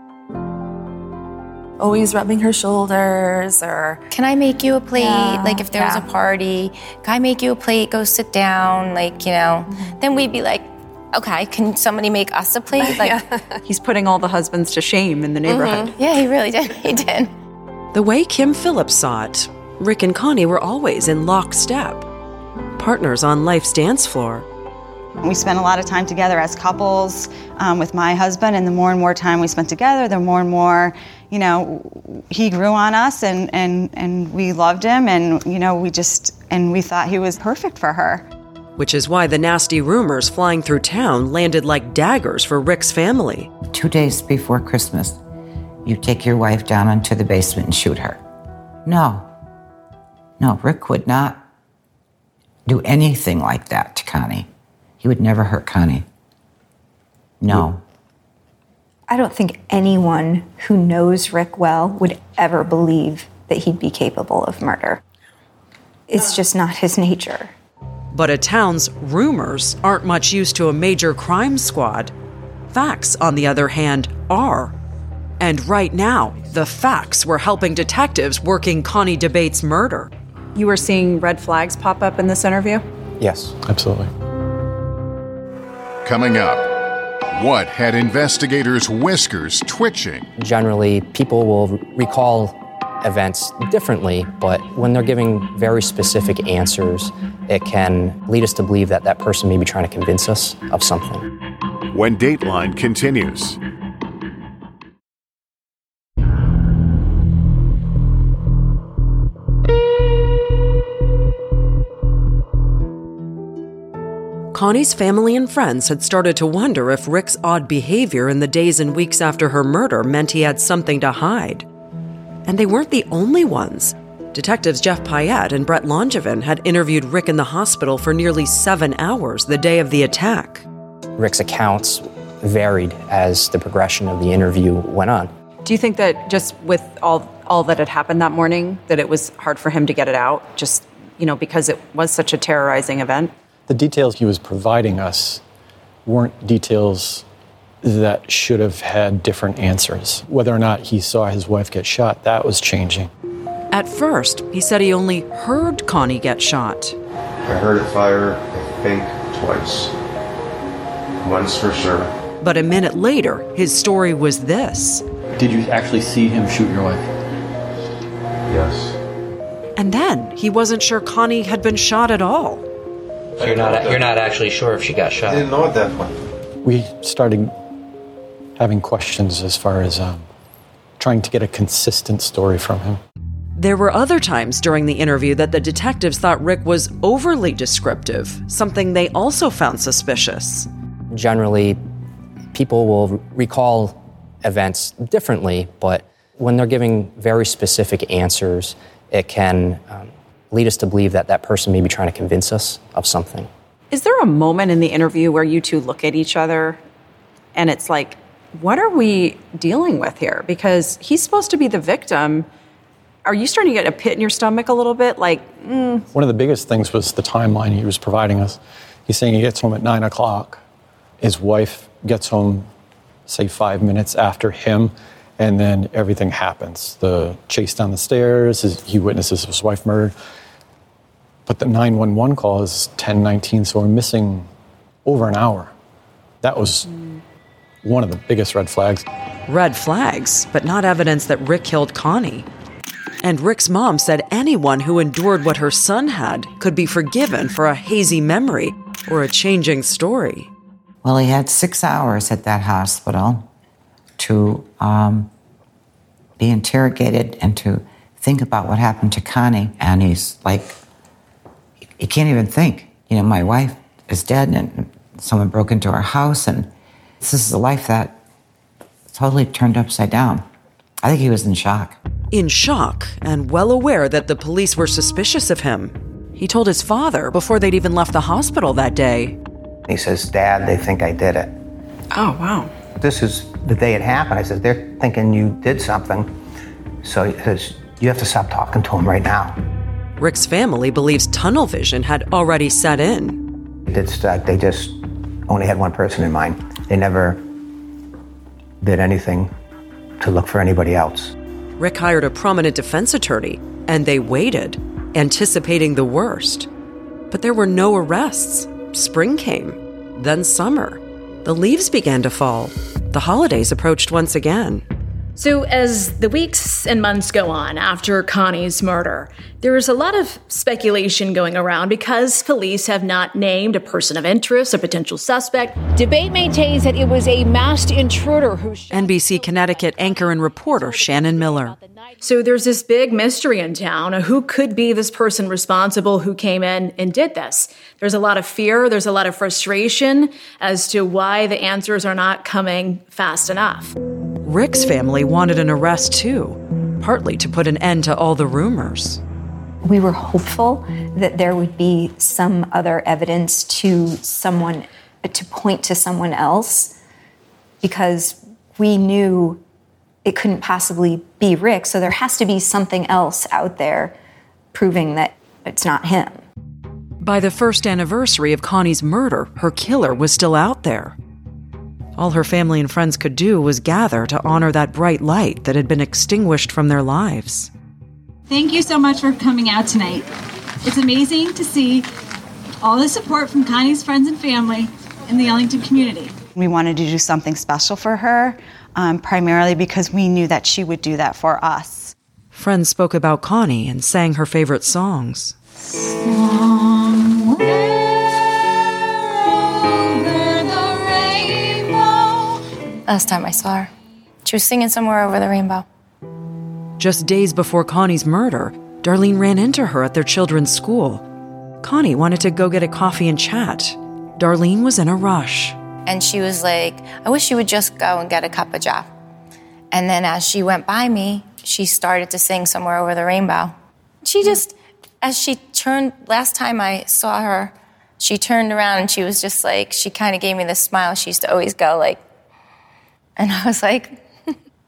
Always rubbing her shoulders, or... Can I make you a plate? Like, if there was a party, can I make you a plate? Go sit down. Like, Then we'd be like, okay, can somebody make us a plate? Like, He's putting all the husbands to shame in the neighborhood. Mm-hmm. Yeah, he really did. He did. The way Kim Phillips saw it, Rick and Connie were always in lockstep. Partners on life's dance floor. We spent a lot of time together as couples with my husband, and the more and more time we spent together, the more and more, he grew on us, and we loved him, and, we thought he was perfect for her. Which is why the nasty rumors flying through town landed like daggers for Rick's family. 2 days before Christmas, you take your wife down into the basement and shoot her. No, Rick would not do anything like that to Connie. He would never hurt Connie. No. I don't think anyone who knows Rick well would ever believe that he'd be capable of murder. It's just not his nature. But a town's rumors aren't much use to a major crime squad. Facts, on the other hand, are. And right now, the facts were helping detectives working Connie DeBate's murder. You were seeing red flags pop up in this interview? Yes, absolutely. Coming up, what had investigators' whiskers twitching? Generally, people will recall events differently, but when they're giving very specific answers, it can lead us to believe that that person may be trying to convince us of something. When Dateline continues. Connie's family and friends had started to wonder if Rick's odd behavior in the days and weeks after her murder meant he had something to hide. And they weren't the only ones. Detectives Jeff Payette and Brett Langevin had interviewed Rick in the hospital for nearly 7 hours the day of the attack. Rick's accounts varied as the progression of the interview went on. Do you think that just with all all that had happened that morning, that it was hard for him to get it out, just, because it was such a terrorizing event? The details he was providing us weren't details that should have had different answers. Whether or not he saw his wife get shot, that was changing. At first, he said he only heard Connie get shot. I heard it fire, I think, twice. Once for sure. But a minute later, his story was this. Did you actually see him shoot your wife? Yes. And then he wasn't sure Connie had been shot at all. So you're not actually sure if she got shot? I didn't know at that point. We started having questions as far as trying to get a consistent story from him. There were other times during the interview that the detectives thought Rick was overly descriptive, something they also found suspicious. Generally, people will recall events differently, but when they're giving very specific answers, it can lead us to believe that that person may be trying to convince us of something. Is there a moment in the interview where you two look at each other and it's like, what are we dealing with here? Because he's supposed to be the victim. Are you starting to get a pit in your stomach a little bit? One of the biggest things was the timeline he was providing us. He's saying he gets home at 9 o'clock. His wife gets home, say, 5 minutes after him, and then everything happens. The chase down the stairs, he witnesses his wife murdered. But the 911 call is 10:19, so we're missing over an hour. That was one of the biggest red flags. Red flags, but not evidence that Rick killed Connie. And Rick's mom said anyone who endured what her son had could be forgiven for a hazy memory or a changing story. Well, he had 6 hours at that hospital to be interrogated and to think about what happened to Connie. And he's like, he can't even think. My wife is dead and someone broke into our house, and this is a life that totally turned upside down. I think he was in shock. In shock and well aware that the police were suspicious of him. He told his father before they'd even left the hospital that day. He says, Dad, they think I did it. Oh, wow. This is the day it happened. I said, they're thinking you did something. So he says, you have to stop talking to him right now. Rick's family believes tunnel vision had already set in. They just only had one person in mind. They never did anything to look for anybody else. Rick hired a prominent defense attorney, and they waited, anticipating the worst. But there were no arrests. Spring came, then summer. The leaves began to fall. The holidays approached once again. So as the weeks and months go on after Connie's murder, there is a lot of speculation going around because police have not named a person of interest, a potential suspect. Debate maintains that it was a masked intruder who... NBC Connecticut anchor and reporter Shannon Miller. So there's this big mystery in town. Who could be this person responsible who came in and did this? There's a lot of fear. There's a lot of frustration as to why the answers are not coming fast enough. Rick's family wanted an arrest too, partly to put an end to all the rumors. We were hopeful that there would be some other evidence to point to someone else, because we knew it couldn't possibly be Rick, so there has to be something else out there proving that it's not him. By the first anniversary of Connie's murder, her killer was still out there. All her family and friends could do was gather to honor that bright light that had been extinguished from their lives. Thank you so much for coming out tonight. It's amazing to see all the support from Connie's friends and family in the Ellington community. We wanted to do something special for her, primarily because we knew that she would do that for us. Friends spoke about Connie and sang her favorite songs. Last time I saw her, she was singing Somewhere Over the Rainbow. Just days before Connie's murder, Darlene ran into her at their children's school. Connie wanted to go get a coffee and chat. Darlene was in a rush. And she was like, I wish you would just go and get a cup of joe. And then as she went by me, she started to sing Somewhere Over the Rainbow. She just, as she turned, last time I saw her, she turned around and she was just like, she kind of gave me this smile. She used to always go like, and I was like,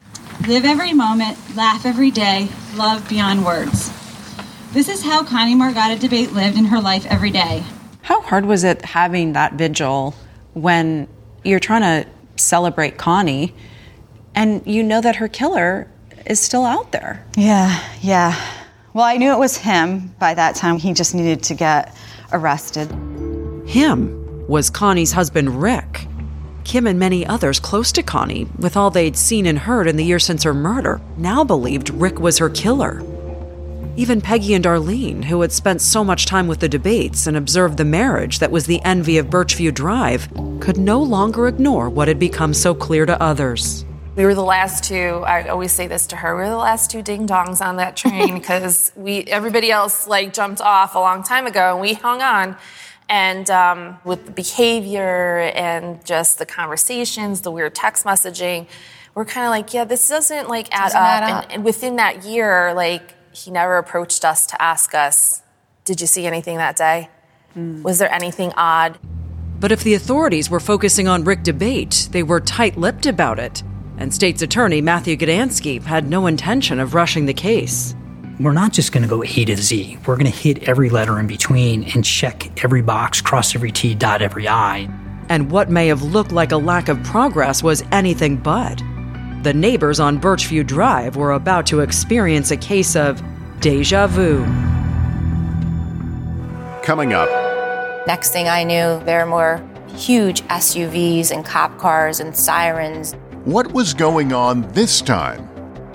Live every moment, laugh every day, love beyond words. This is how Connie Margada DeBate lived in her life every day. How hard was it having that vigil when you're trying to celebrate Connie and you know that her killer is still out there? Yeah. Well, I knew it was him by that time. He just needed to get arrested. Him was Connie's husband, Rick. Kim and many others close to Connie, with all they'd seen and heard in the year since her murder, now believed Rick was her killer. Even Peggy and Arlene, who had spent so much time with the DeBates and observed the marriage that was the envy of Birchview Drive, could no longer ignore what had become so clear to others. We were the last two, I always say this to her, we were the last two ding-dongs on that train because everybody else jumped off a long time ago and we hung on. And with the behavior and just the conversations, the weird text messaging, we're kind of like, yeah, this doesn't add up. And within that year, he never approached us to ask us, did you see anything that day? Was there anything odd? But if the authorities were focusing on Rick DeBate, they were tight-lipped about it. And State's Attorney Matthew Gdansky had no intention of rushing the case. We're not just going to go A to Z. We're going to hit every letter in between and check every box, cross every T, dot every I. And what may have looked like a lack of progress was anything but. The neighbors on Birchview Drive were about to experience a case of déjà vu. Coming up. Next thing I knew, there were more huge SUVs and cop cars and sirens. What was going on this time?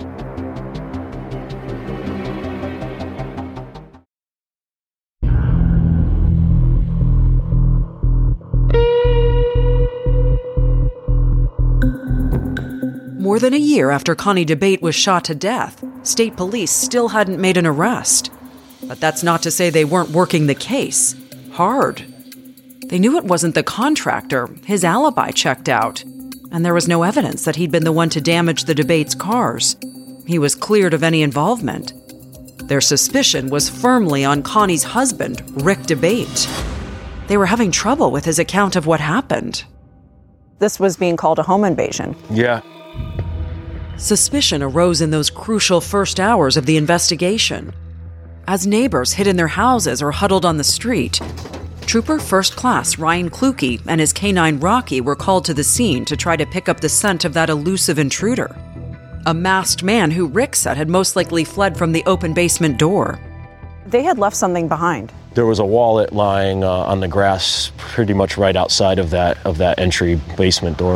More than a year after Connie DeBate was shot to death, state police still hadn't made an arrest. But that's not to say they weren't working the case hard. They knew it wasn't the contractor. His alibi checked out. And there was no evidence that he'd been the one to damage the DeBates' cars. He was cleared of any involvement. Their suspicion was firmly on Connie's husband, Rick DeBate. They were having trouble with his account of what happened. This was being called a home invasion. Yeah. Suspicion arose in those crucial first hours of the investigation. As neighbors hid in their houses or huddled on the street, Trooper First Class Ryan Kluke and his canine Rocky were called to the scene to try to pick up the scent of that elusive intruder. A masked man who Rick said had most likely fled from the open basement door. They had left something behind. There was a wallet lying on the grass pretty much right outside of that entry basement door.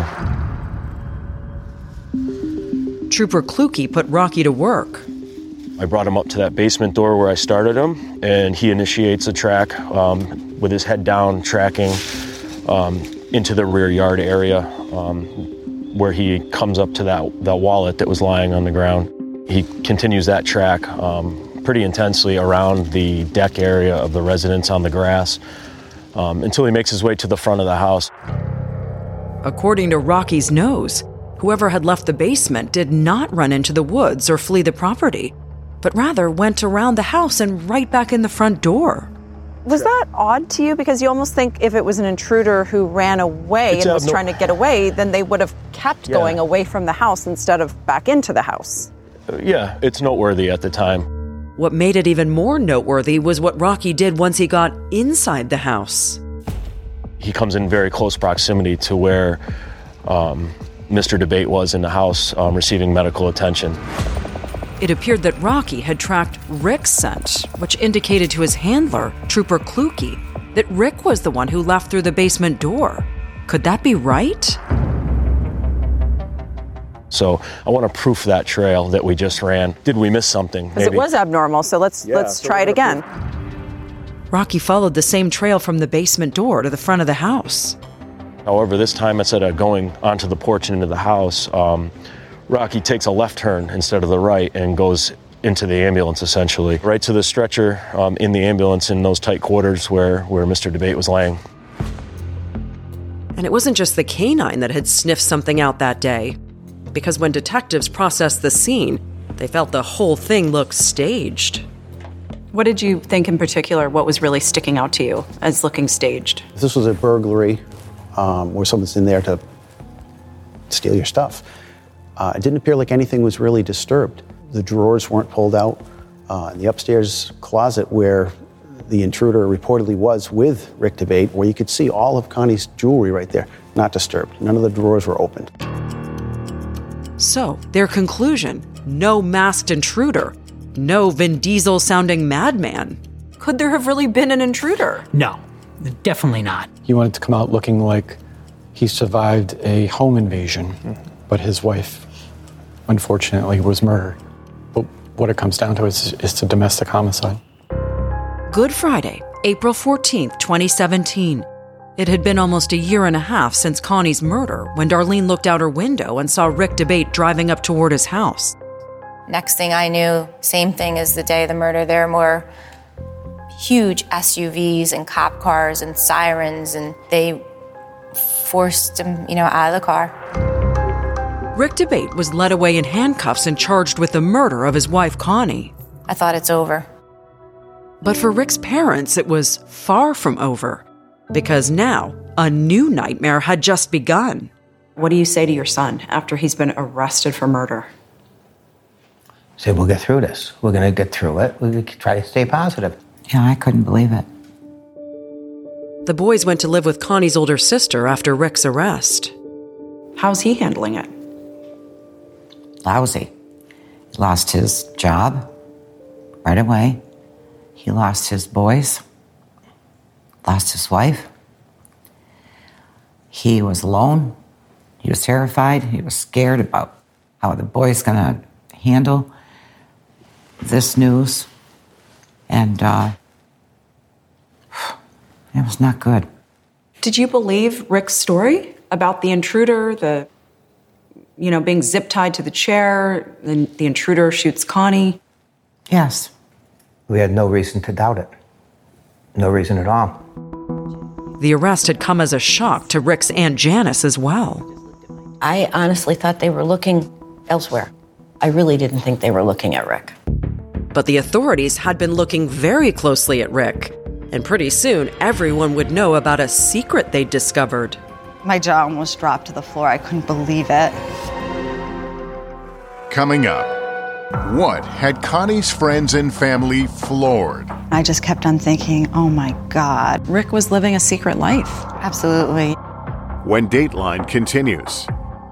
Trooper Kluke put Rocky to work. I brought him up to that basement door where I started him, and he initiates a track with his head down, tracking into the rear yard area where he comes up to that wallet that was lying on the ground. He continues that track pretty intensely around the deck area of the residence on the grass until he makes his way to the front of the house. According to Rocky's nose, whoever had left the basement did not run into the woods or flee the property, but rather went around the house and right back in the front door. Was that odd to you? Because you almost think if it was an intruder who ran away and was trying to get away, then they would have kept going away from the house instead of back into the house. Yeah, it's noteworthy at the time. What made it even more noteworthy was what Rocky did once he got inside the house. He comes in very close proximity to where Mr. DeBate was in the house receiving medical attention. It appeared that Rocky had tracked Rick's scent, which indicated to his handler, Trooper Kluke, that Rick was the one who left through the basement door. Could that be right? So I want to proof that trail that we just ran. Did we miss something? Because it was abnormal, so let's try it again. Rocky followed the same trail from the basement door to the front of the house. However, this time instead of going onto the porch and into the house, Rocky takes a left turn instead of the right and goes into the ambulance, essentially. Right to the stretcher in the ambulance in those tight quarters where Mr. DeBate was laying. And it wasn't just the canine that had sniffed something out that day, because when detectives processed the scene, they felt the whole thing looked staged. What did you think in particular? What was really sticking out to you as looking staged? If this was a burglary where someone's in there to steal your stuff, It didn't appear like anything was really disturbed. The drawers weren't pulled out. In the upstairs closet where the intruder reportedly was with Rick DeBate, where you could see all of Connie's jewelry right there, not disturbed. None of the drawers were opened. So, their conclusion, no masked intruder, no Vin Diesel-sounding madman. Could there have really been an intruder? No, definitely not. He wanted to come out looking like he survived a home invasion, but his wife, unfortunately, was murdered. But what it comes down to is a domestic homicide. Good Friday, April 14th, 2017. It had been almost a year and a half since Connie's murder when Darlene looked out her window and saw Rick DeBate driving up toward his house. Next thing I knew, same thing as the day of the murder, there were huge SUVs and cop cars and sirens, and they forced him, out of the car. Rick DeBate was led away in handcuffs and charged with the murder of his wife, Connie. I thought it's over. But for Rick's parents, it was far from over, because now a new nightmare had just begun. What do you say to your son after he's been arrested for murder? Say, we'll get through this. We're going to get through it. We try to stay positive. Yeah, I couldn't believe it. The boys went to live with Connie's older sister after Rick's arrest. How's he handling it? Lousy. He lost his job right away. He lost his boys, lost his wife. He was alone. He was terrified. He was scared about how the boys going to handle this news. And it was not good. Did you believe Rick's story about the intruder, being zip-tied to the chair, and the intruder shoots Connie? Yes. We had no reason to doubt it. No reason at all. The arrest had come as a shock to Rick's Aunt Janice as well. I honestly thought they were looking elsewhere. I really didn't think they were looking at Rick. But the authorities had been looking very closely at Rick, and pretty soon everyone would know about a secret they'd discovered. My jaw almost dropped to the floor. I couldn't believe it. Coming up, what had Connie's friends and family floored? I just kept on thinking, oh my God. Rick was living a secret life. Absolutely. When Dateline continues.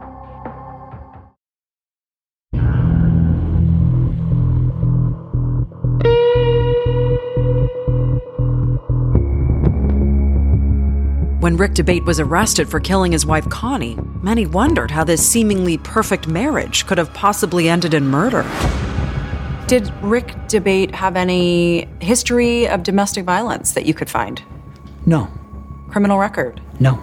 When Rick DeBate was arrested for killing his wife Connie, many wondered how this seemingly perfect marriage could have possibly ended in murder. Did Rick DeBate have any history of domestic violence that you could find? No. Criminal record? No.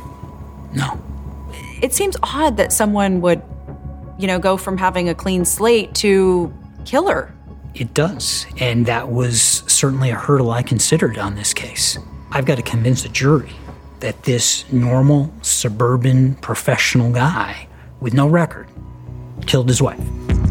It seems odd that someone would, go from having a clean slate to killer. It does, and that was certainly a hurdle I considered on this case. I've got to convince a jury that this normal, suburban, professional guy with no record killed his wife.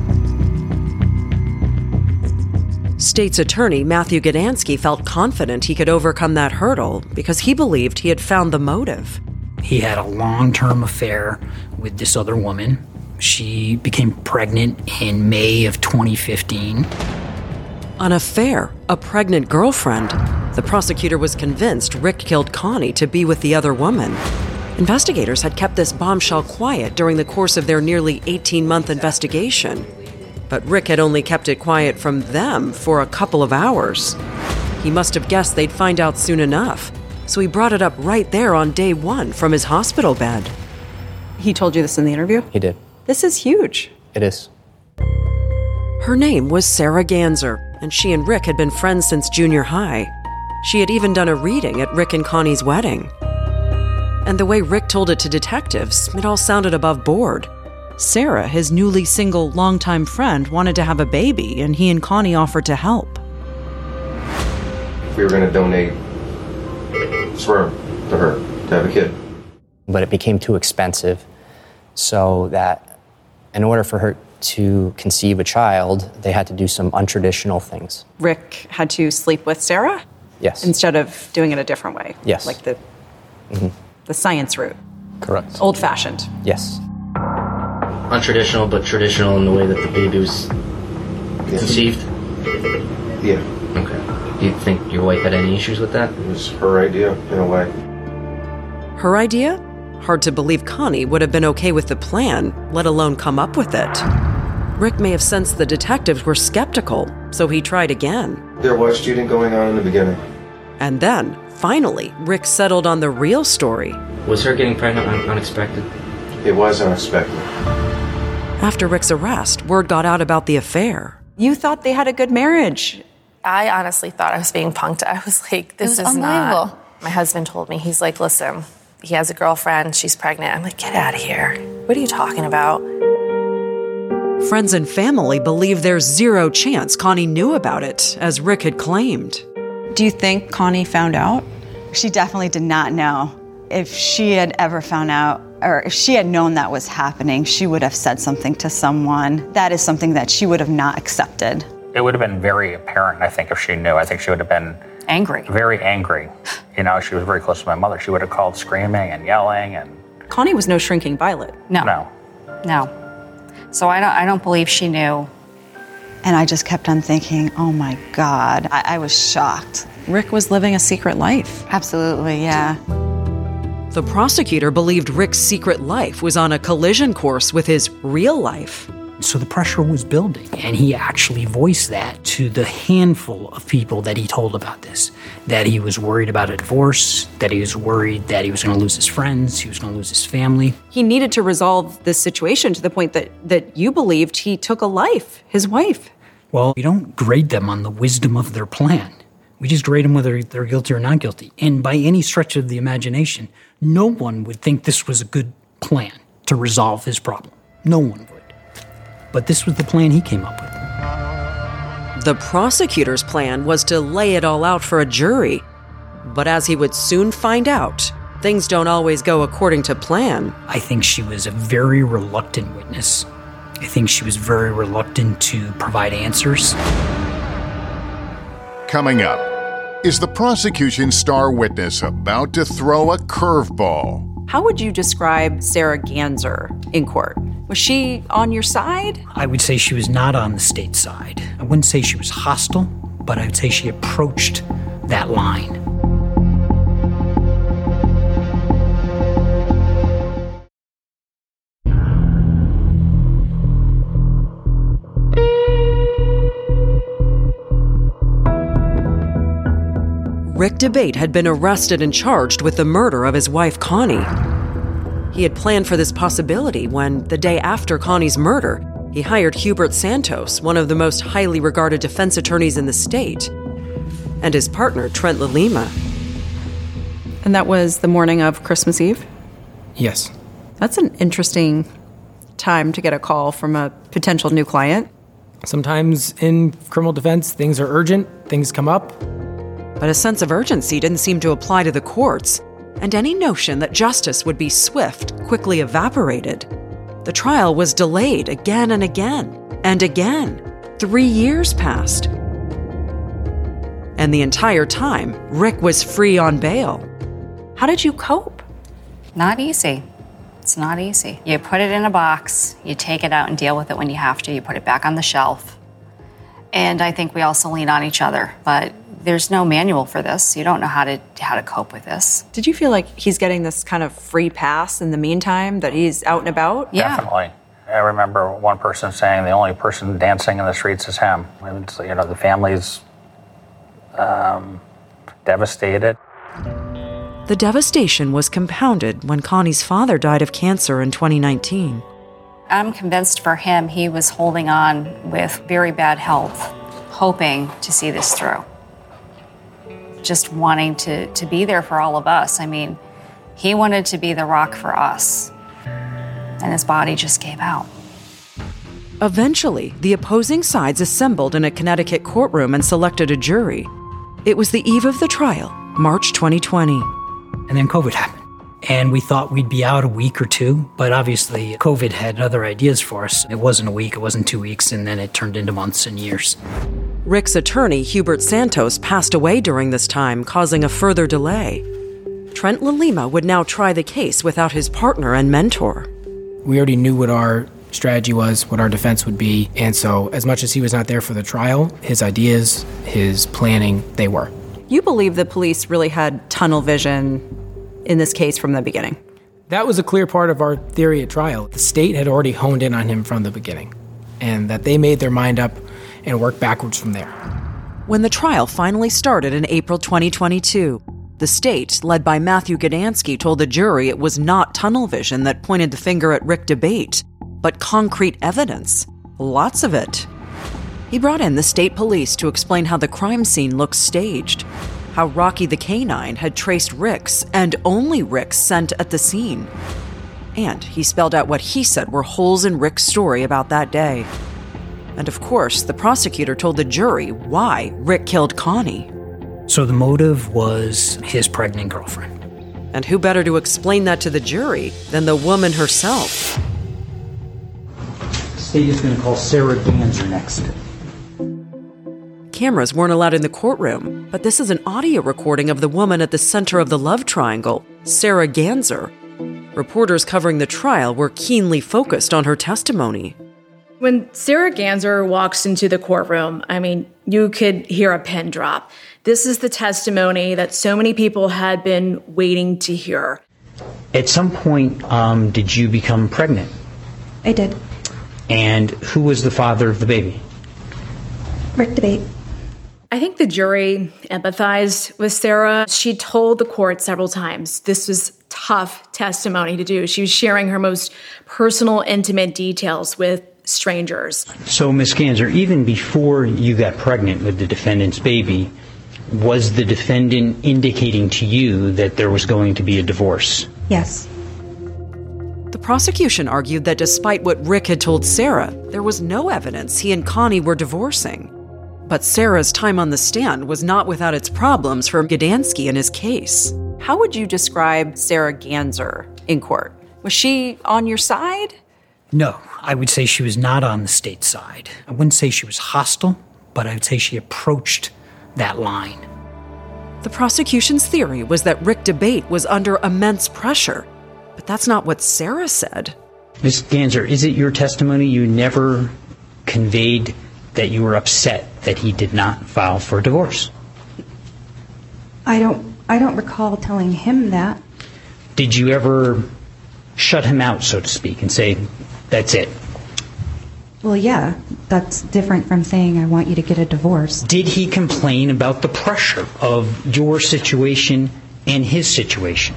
State's attorney Matthew Gdansky felt confident he could overcome that hurdle because he believed he had found the motive. He had a long-term affair with this other woman. She became pregnant in May of 2015. An affair, a pregnant girlfriend. The prosecutor was convinced Rick killed Connie to be with the other woman. Investigators had kept this bombshell quiet during the course of their nearly 18-month investigation. But Rick had only kept it quiet from them for a couple of hours. He must have guessed they'd find out soon enough, so he brought it up right there on day one from his hospital bed. He told you this in the interview? He did. This is huge. It is. Her name was Sarah Ganzer, and she and Rick had been friends since junior high. She had even done a reading at Rick and Connie's wedding. And the way Rick told it to detectives, it all sounded above board. Sarah, his newly single longtime friend, wanted to have a baby, and he and Connie offered to help. We were going to donate sperm to her to have a kid. But it became too expensive, so that in order for her to conceive a child, they had to do some untraditional things. Rick had to sleep with Sarah? Yes. Instead of doing it a different way? Yes. Like the science route? Correct. Old-fashioned? Yes. untraditional, but traditional in the way that the baby was conceived? Yeah. Okay. Do you think your wife had any issues with that? It was her idea, in a way. Her idea? Hard to believe Connie would have been okay with the plan, let alone come up with it. Rick may have sensed the detectives were skeptical, so he tried again. There was cheating going on in the beginning. And then, finally, Rick settled on the real story. Was her getting pregnant unexpected? It was unexpected. After Rick's arrest, word got out about the affair. You thought they had a good marriage. I honestly thought I was being punked. I was like, this is unbelievable. not. My husband told me, he's like, listen, he has a girlfriend, she's pregnant. I'm like, get out of here. What are you talking about? Friends and family believe there's zero chance Connie knew about it, as Rick had claimed. Do you think Connie found out? She definitely did not know. If she had ever found out, or if she had known that was happening, she would have said something to someone. That is something that she would have not accepted. It would have been very apparent, I think, if she knew. I think she would have been angry. Very angry. You know, she was very close to my mother. She would have called screaming and yelling. And Connie was no shrinking violet. No. So I don't believe she knew. And I just kept on thinking, oh my God, I was shocked. Rick was living a secret life. Absolutely, yeah. The prosecutor believed Rick's secret life was on a collision course with his real life. So the pressure was building, and he actually voiced that to the handful of people that he told about this, that he was worried about a divorce, that he was worried that he was going to lose his friends, he was going to lose his family. He needed to resolve this situation to the point that you believed he took a life, his wife. Well, we don't grade them on the wisdom of their plan. We just grade them whether they're guilty or not guilty. And by any stretch of the imagination, no one would think this was a good plan to resolve his problem. No one would. But this was the plan he came up with. The prosecutor's plan was to lay it all out for a jury. But as he would soon find out, things don't always go according to plan. I think she was a very reluctant witness. I think she was very reluctant to provide answers. Coming up, is the prosecution's star witness about to throw a curveball? How would you describe Sarah Ganser in court? Was she on your side? I would say she was not on the state side. I wouldn't say she was hostile, but I would say she approached that line. Rick DeBate had been arrested and charged with the murder of his wife, Connie. He had planned for this possibility when, the day after Connie's murder, he hired Hubert Santos, one of the most highly regarded defense attorneys in the state, and his partner, Trent Lilima. And that was the morning of Christmas Eve? Yes. That's an interesting time to get a call from a potential new client. Sometimes in criminal defense, things are urgent, things come up. But a sense of urgency didn't seem to apply to the courts, and any notion that justice would be swift quickly evaporated. The trial was delayed again and again, and again. 3 years passed. And the entire time, Rick was free on bail. How did you cope? Not easy. It's not easy. You put it in a box, you take it out and deal with it when you have to, you put it back on the shelf. And I think we also lean on each other, but there's no manual for this. You don't know how to cope with this. Did you feel like he's getting this kind of free pass in the meantime, that he's out and about? Yeah. Definitely. I remember one person saying the only person dancing in the streets is him. I mean, you know, the family's devastated. The devastation was compounded when Connie's father died of cancer in 2019. I'm convinced for him he was holding on with very bad health, hoping to see this through. Just wanting to be there for all of us. I mean, he wanted to be the rock for us, and his body just gave out. Eventually, the opposing sides assembled in a Connecticut courtroom and selected a jury. It was the eve of the trial, March 2020. And then COVID happened. And we thought we'd be out a week or two, but obviously COVID had other ideas for us. It wasn't a week, it wasn't 2 weeks, and then it turned into months and years. Rick's attorney, Hubert Santos, passed away during this time, causing a further delay. Trent Lilima would now try the case without his partner and mentor. We already knew what our strategy was, what our defense would be. And so as much as he was not there for the trial, his ideas, his planning, they were. You believe the police really had tunnel vision in this case from the beginning? That was a clear part of our theory at trial. The state had already honed in on him from the beginning, and that they made their mind up and worked backwards from there. When the trial finally started in April 2022, the state, led by Matthew Gdański, told the jury it was not tunnel vision that pointed the finger at Rick DeBate, but concrete evidence. Lots of it. He brought in the state police to explain how the crime scene looked staged, how Rocky the Canine had traced Rick's and only Rick's scent at the scene. And he spelled out what he said were holes in Rick's story about that day. And of course, the prosecutor told the jury why Rick killed Connie. So the motive was his pregnant girlfriend. And who better to explain that to the jury than the woman herself? The state is going to call Sarah Ganser next. Cameras weren't allowed in the courtroom, but this is an audio recording of the woman at the center of the love triangle, Sarah Ganser. Reporters covering the trial were keenly focused on her testimony. When Sarah Ganser walks into the courtroom, I mean, you could hear a pin drop. This is the testimony that so many people had been waiting to hear. At some point, did you become pregnant? I did. And who was the father of the baby? Rick DeBate. I think the jury empathized with Sarah. She told the court several times this was tough testimony to do. She was sharing her most personal, intimate details with strangers. So, Ms. Ganser, even before you got pregnant with the defendant's baby, was the defendant indicating to you that there was going to be a divorce? Yes. The prosecution argued that despite what Rick had told Sarah, there was no evidence he and Connie were divorcing. But Sarah's time on the stand was not without its problems for Gdański in his case. How would you describe Sarah Ganser in court? Was she on your side? No, I would say she was not on the state side. I wouldn't say she was hostile, but I would say she approached that line. The prosecution's theory was that Rick DeBate was under immense pressure, but that's not what Sarah said. Ms. Ganser, is it your testimony you never conveyed that you were upset that he did not file for divorce? I don't recall telling him that. Did you ever shut him out, so to speak, and say, that's it? Well, yeah, that's different from saying I want you to get a divorce. Did he complain about the pressure of your situation and his situation?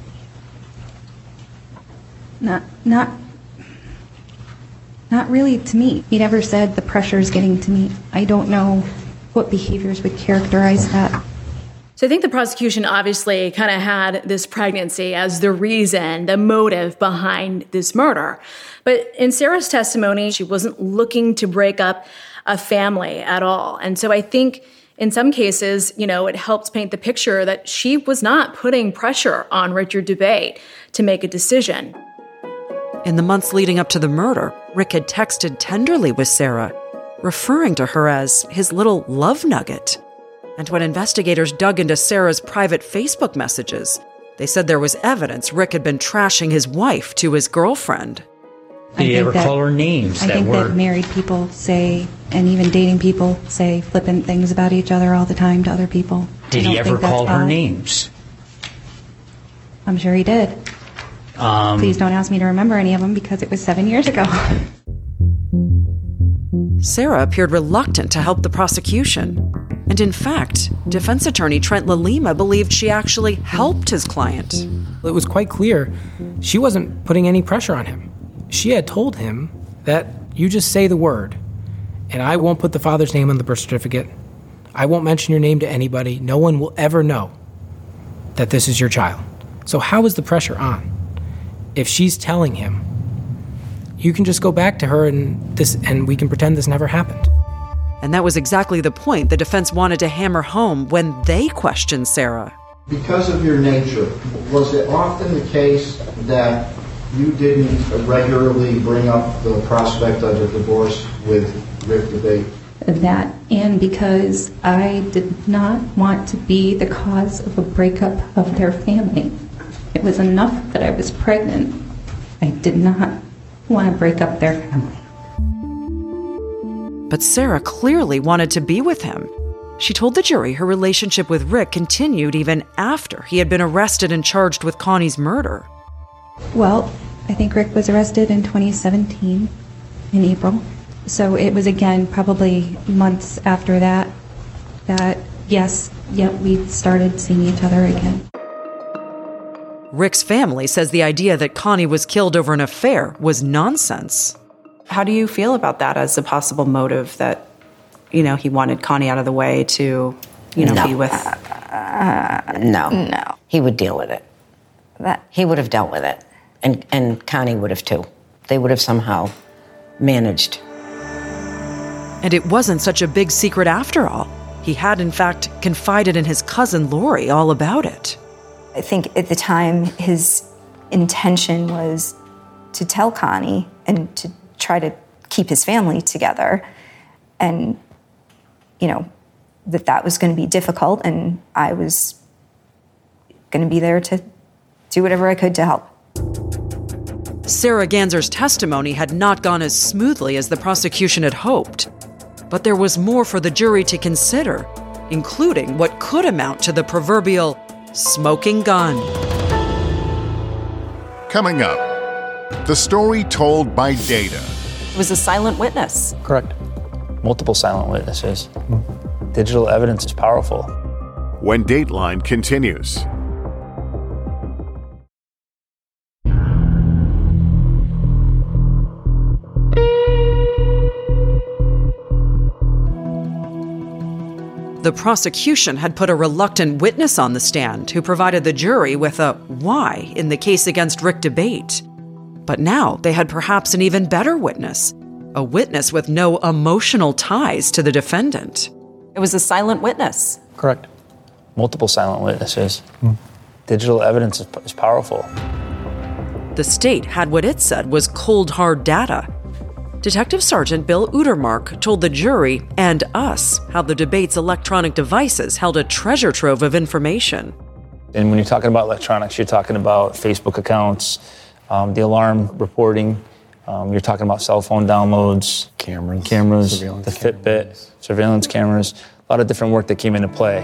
Not really to me. He never said the pressure is getting to me. I don't know what behaviors would characterize that. So I think the prosecution obviously kind of had this pregnancy as the reason, the motive behind this murder. But in Sarah's testimony, she wasn't looking to break up a family at all. And so I think in some cases, it helped paint the picture that she was not putting pressure on Richard DeBate to make a decision. In the months leading up to the murder, Rick had texted tenderly with Sarah, referring to her as his little love nugget. And when investigators dug into Sarah's private Facebook messages, they said there was evidence Rick had been trashing his wife to his girlfriend. Did he ever call her names? I think that married people say, and even dating people say flippant things about each other all the time to other people. Did he ever call her names? I'm sure he did. Please don't ask me to remember any of them because it was 7 years ago. Sarah appeared reluctant to help the prosecution. And in fact, defense attorney Trent Lalima believed she actually helped his client. It was quite clear she wasn't putting any pressure on him. She had told him that you just say the word, and I won't put the father's name on the birth certificate. I won't mention your name to anybody. No one will ever know that this is your child. So how is the pressure on? If she's telling him, you can just go back to her and we can pretend this never happened. And that was exactly the point the defense wanted to hammer home when they questioned Sarah. Because of your nature, was it often the case that you didn't regularly bring up the prospect of a divorce with Rick DeBate? That, and because I did not want to be the cause of a breakup of their family. It was enough that I was pregnant. I did not want to break up their family. But Sarah clearly wanted to be with him. She told the jury her relationship with Rick continued even after he had been arrested and charged with Connie's murder. Well, I think Rick was arrested in 2017 in April. So it was again probably months after that we started seeing each other again. Rick's family says the idea that Connie was killed over an affair was nonsense. How do you feel about that as a possible motive that, you know, he wanted Connie out of the way to, you know, be with? No. He would deal with it. He would have dealt with it. And Connie would have too. They would have somehow managed. And it wasn't such a big secret after all. He had, in fact, confided in his cousin Lori all about it. I think at the time his intention was to tell Connie and to try to keep his family together, and you know that was going to be difficult, and I was going to be there to do whatever I could to help. Sarah Ganzer's testimony had not gone as smoothly as the prosecution had hoped, but there was more for the jury to consider, including what could amount to the proverbial smoking gun. Coming up, the story told by data. It was a silent witness. Correct. Multiple silent witnesses. Digital evidence is powerful. When Dateline continues. The prosecution had put a reluctant witness on the stand who provided the jury with a why in the case against Rick DeBate. But now they had perhaps an even better witness, a witness with no emotional ties to the defendant. It was a silent witness. Correct. Multiple silent witnesses. Digital evidence is powerful. The state had what it said was cold, hard data. Detective Sergeant Bill Utermark told the jury and us how the DeBate's electronic devices held a treasure trove of information. And when you're talking about electronics, you're talking about Facebook accounts, the alarm reporting, you're talking about cell phone downloads, cameras, the Fitbit, surveillance cameras, a lot of different work that came into play.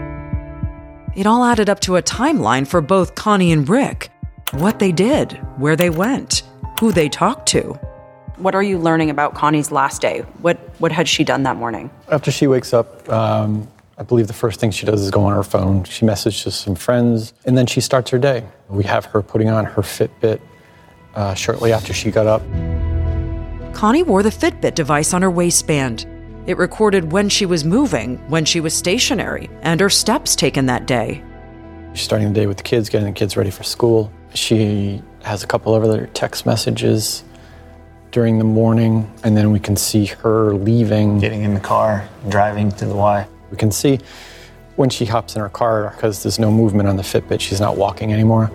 It all added up to a timeline for both Connie and Rick. What they did, where they went, who they talked to. What are you learning about Connie's last day? What had she done that morning? After she wakes up, I believe the first thing she does is go on her phone. She messages some friends, and then she starts her day. We have her putting on her Fitbit shortly after she got up. Connie wore the Fitbit device on her waistband. It recorded when she was moving, when she was stationary, and her steps taken that day. She's starting the day with the kids, getting the kids ready for school. She has a couple of other text messages during the morning, and then we can see her leaving. Getting in the car, driving to the Y. We can see when she hops in her car, because there's no movement on the Fitbit, she's not walking anymore.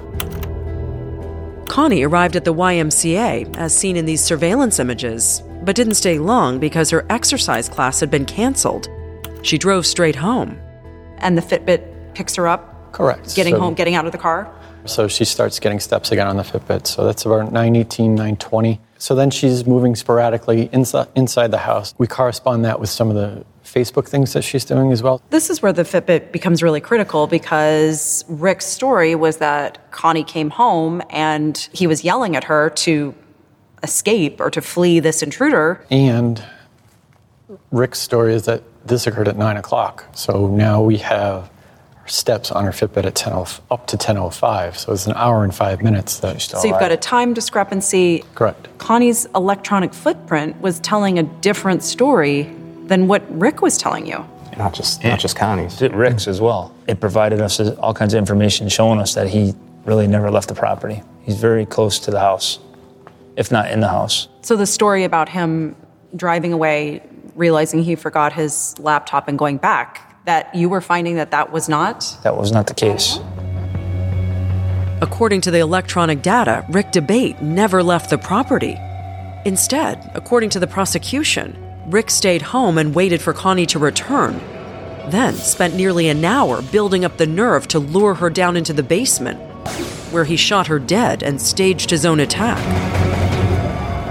Connie arrived at the YMCA, as seen in these surveillance images, but didn't stay long because her exercise class had been canceled. She drove straight home. And the Fitbit picks her up? Correct. Getting home, getting out of the car? So she starts getting steps again on the Fitbit. So that's about 9:18, 9:20. So then she's moving sporadically inside the house. We correspond that with some of the Facebook things that she's doing as well. This is where the Fitbit becomes really critical, because Rick's story was that Connie came home and he was yelling at her to escape or to flee this intruder. And Rick's story is that this occurred at 9 o'clock. So now we have steps on her Fitbit at up to 10:05. So it's an hour and 5 minutes that So you've got a time discrepancy. Correct. Connie's electronic footprint was telling a different story than what Rick was telling you. Not just Connie's. Rick's as well. It provided us all kinds of information showing us that he really never left the property. He's very close to the house, if not in the house. So the story about him driving away, realizing he forgot his laptop and going back, that you were finding that was not? That was not the case. According to the electronic data, Rick DeBate never left the property. Instead, according to the prosecution, Rick stayed home and waited for Connie to return, then spent nearly an hour building up the nerve to lure her down into the basement, where he shot her dead and staged his own attack.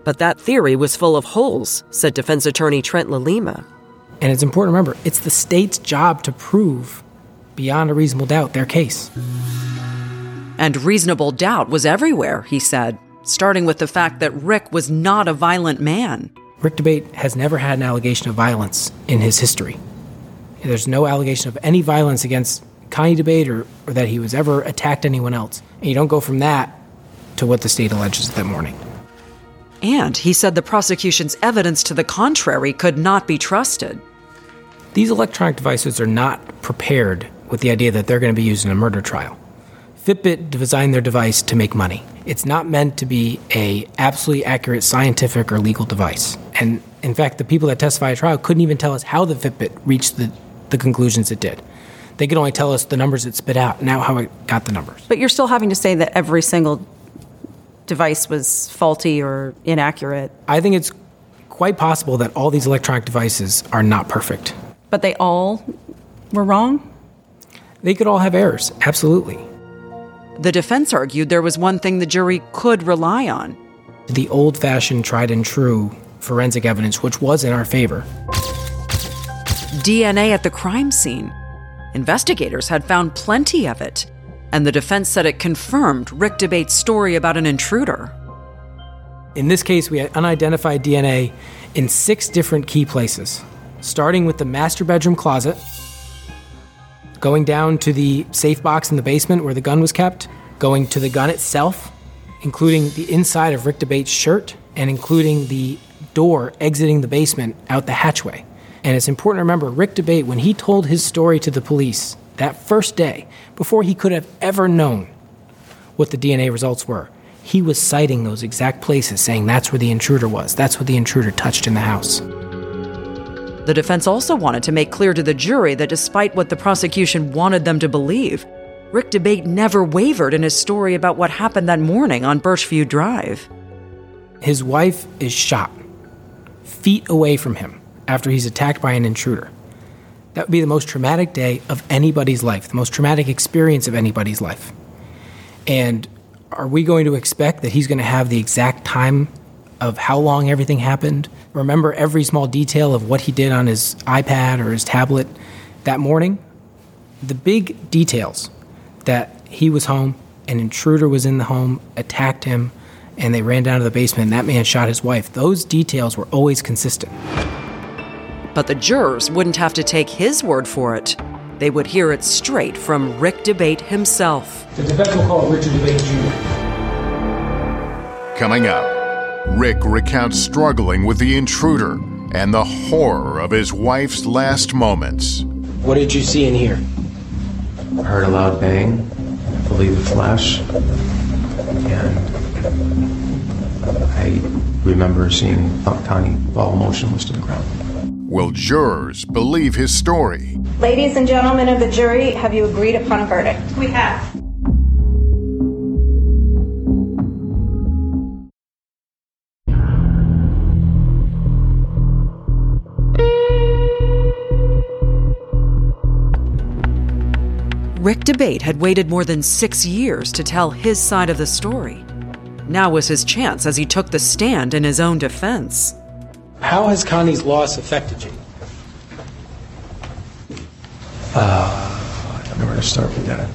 But that theory was full of holes, said defense attorney Trent Lalima. And it's important to remember, it's the state's job to prove beyond a reasonable doubt their case. And reasonable doubt was everywhere, he said, starting with the fact that Rick was not a violent man. Rick DeBate has never had an allegation of violence in his history. There's no allegation of any violence against Connie DeBate or that he was ever attacked anyone else. And you don't go from that to what the state alleges that morning. And he said the prosecution's evidence to the contrary could not be trusted. These electronic devices are not prepared with the idea that they're going to be used in a murder trial. Fitbit designed their device to make money. It's not meant to be a absolutely accurate scientific or legal device. And in fact, the people that testified at trial couldn't even tell us how the Fitbit reached the conclusions it did. They could only tell us the numbers it spit out, now how it got the numbers. But you're still having to say that every single device was faulty or inaccurate. I think it's quite possible that all these electronic devices are not perfect. But they all were wrong? They could all have errors, absolutely. The defense argued there was one thing the jury could rely on. The old-fashioned, tried-and-true forensic evidence, which was in our favor. DNA at the crime scene. Investigators had found plenty of it, and the defense said it confirmed Rick DeBate's story about an intruder. In this case, we had unidentified DNA in 6 different key places, starting with the master bedroom closet, going down to the safe box in the basement where the gun was kept, going to the gun itself, including the inside of Rick DeBate's shirt, and including the door exiting the basement out the hatchway. And it's important to remember, Rick DeBate, when he told his story to the police that first day, before he could have ever known what the DNA results were, he was citing those exact places, saying that's where the intruder was, that's what the intruder touched in the house. The defense also wanted to make clear to the jury that despite what the prosecution wanted them to believe, Rick DeBate never wavered in his story about what happened that morning on Birchview Drive. His wife is shot feet away from him after he's attacked by an intruder. That would be the most traumatic day of anybody's life, the most traumatic experience of anybody's life. And are we going to expect that he's going to have the exact time of how long everything happened? Remember every small detail of what he did on his iPad or his tablet that morning? The big details that he was home, an intruder was in the home, attacked him, and they ran down to the basement and that man shot his wife. Those details were always consistent. But the jurors wouldn't have to take his word for it. They would hear it straight from Rick DeBate himself. The defense will call Richard DeBate Jr. Coming up, Rick recounts struggling with the intruder and the horror of his wife's last moments. What did you see and hear? I heard a loud bang, I believe a flash, and I remember seeing Connie fall motionless to the ground. Will jurors believe his story? Ladies and gentlemen of the jury, have you agreed upon a verdict? We have. Rick DeBate had waited more than 6 years to tell his side of the story. Now was his chance as he took the stand in his own defense. How has Connie's loss affected you? I don't know where to start with that.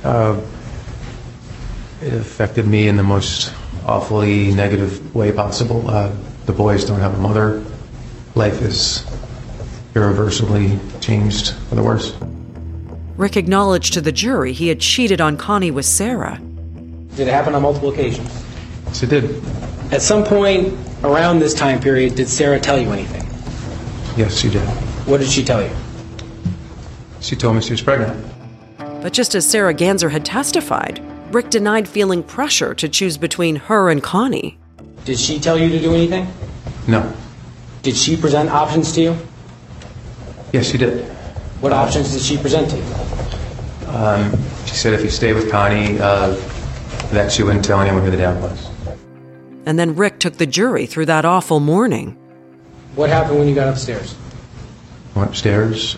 It affected me in the most awfully negative way possible. The boys don't have a mother. Life is irreversibly changed for the worse. Rick acknowledged to the jury he had cheated on Connie with Sarah. Did it happen on multiple occasions? Yes, it did. At some point around this time period, did Sarah tell you anything? Yes, she did. What did she tell you? She told me she was pregnant. But just as Sarah Ganser had testified, Rick denied feeling pressure to choose between her and Connie. Did she tell you to do anything? No. Did she present options to you? Yes, she did. What options did she present to you? She said if you stay with Connie, that she wouldn't tell anyone who the dad was. And then Rick took the jury through that awful morning. What happened when you got upstairs? I went upstairs,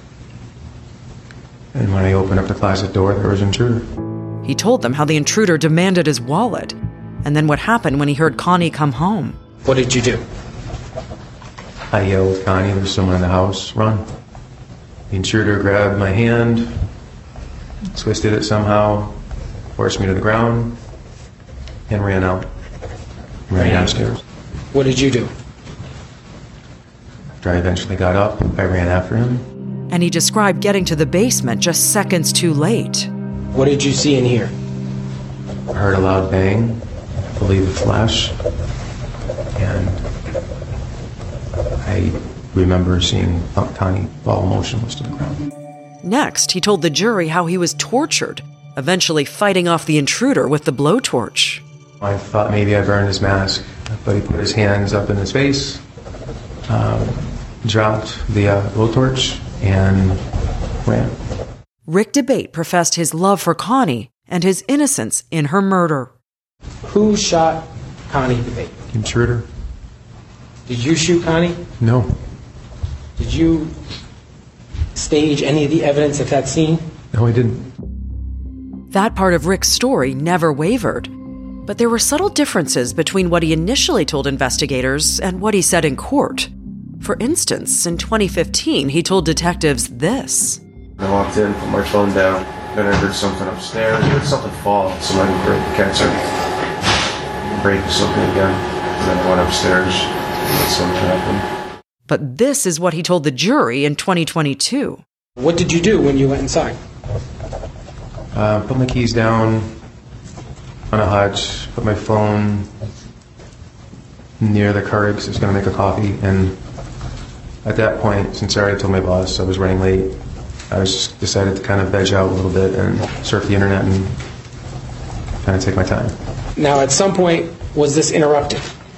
and when I opened up the closet door, there was an intruder. He told them how the intruder demanded his wallet, and then what happened when he heard Connie come home. What did you do? I yelled, Connie, there's someone in the house, run. The intruder grabbed my hand, twisted it somehow, forced me to the ground, and ran out. Ran downstairs. What did you do? After I eventually got up, I ran after him. And he described getting to the basement just seconds too late. What did you see and hear? I heard a loud bang, I believe a flash, and I remember seeing Connie fall motionless to the ground. Next, he told the jury how he was tortured, eventually fighting off the intruder with the blowtorch. I thought maybe I burned his mask, but he put his hands up in his face, dropped the blowtorch, and ran. Rick DeBate professed his love for Connie and his innocence in her murder. Who shot Connie DeBate? Intruder. Did you shoot Connie? No. Did you stage any of the evidence at that scene? No, I didn't. That part of Rick's story never wavered. But there were subtle differences between what he initially told investigators and what he said in court. For instance, in 2015, he told detectives this. I walked in, put my phone down, then I heard something upstairs. I heard something fall. Somebody catch it, break something again. And then I went upstairs, and something happened. But this is what he told the jury in 2022. What did you do when you went inside? Put my keys down on a hutch, put my phone near the cart because I was going to make a coffee. And at that point, since I already told my boss I was running late, I just decided to kind of veg out a little bit and surf the internet and kind of take my time. Now, at some point, was this interrupted?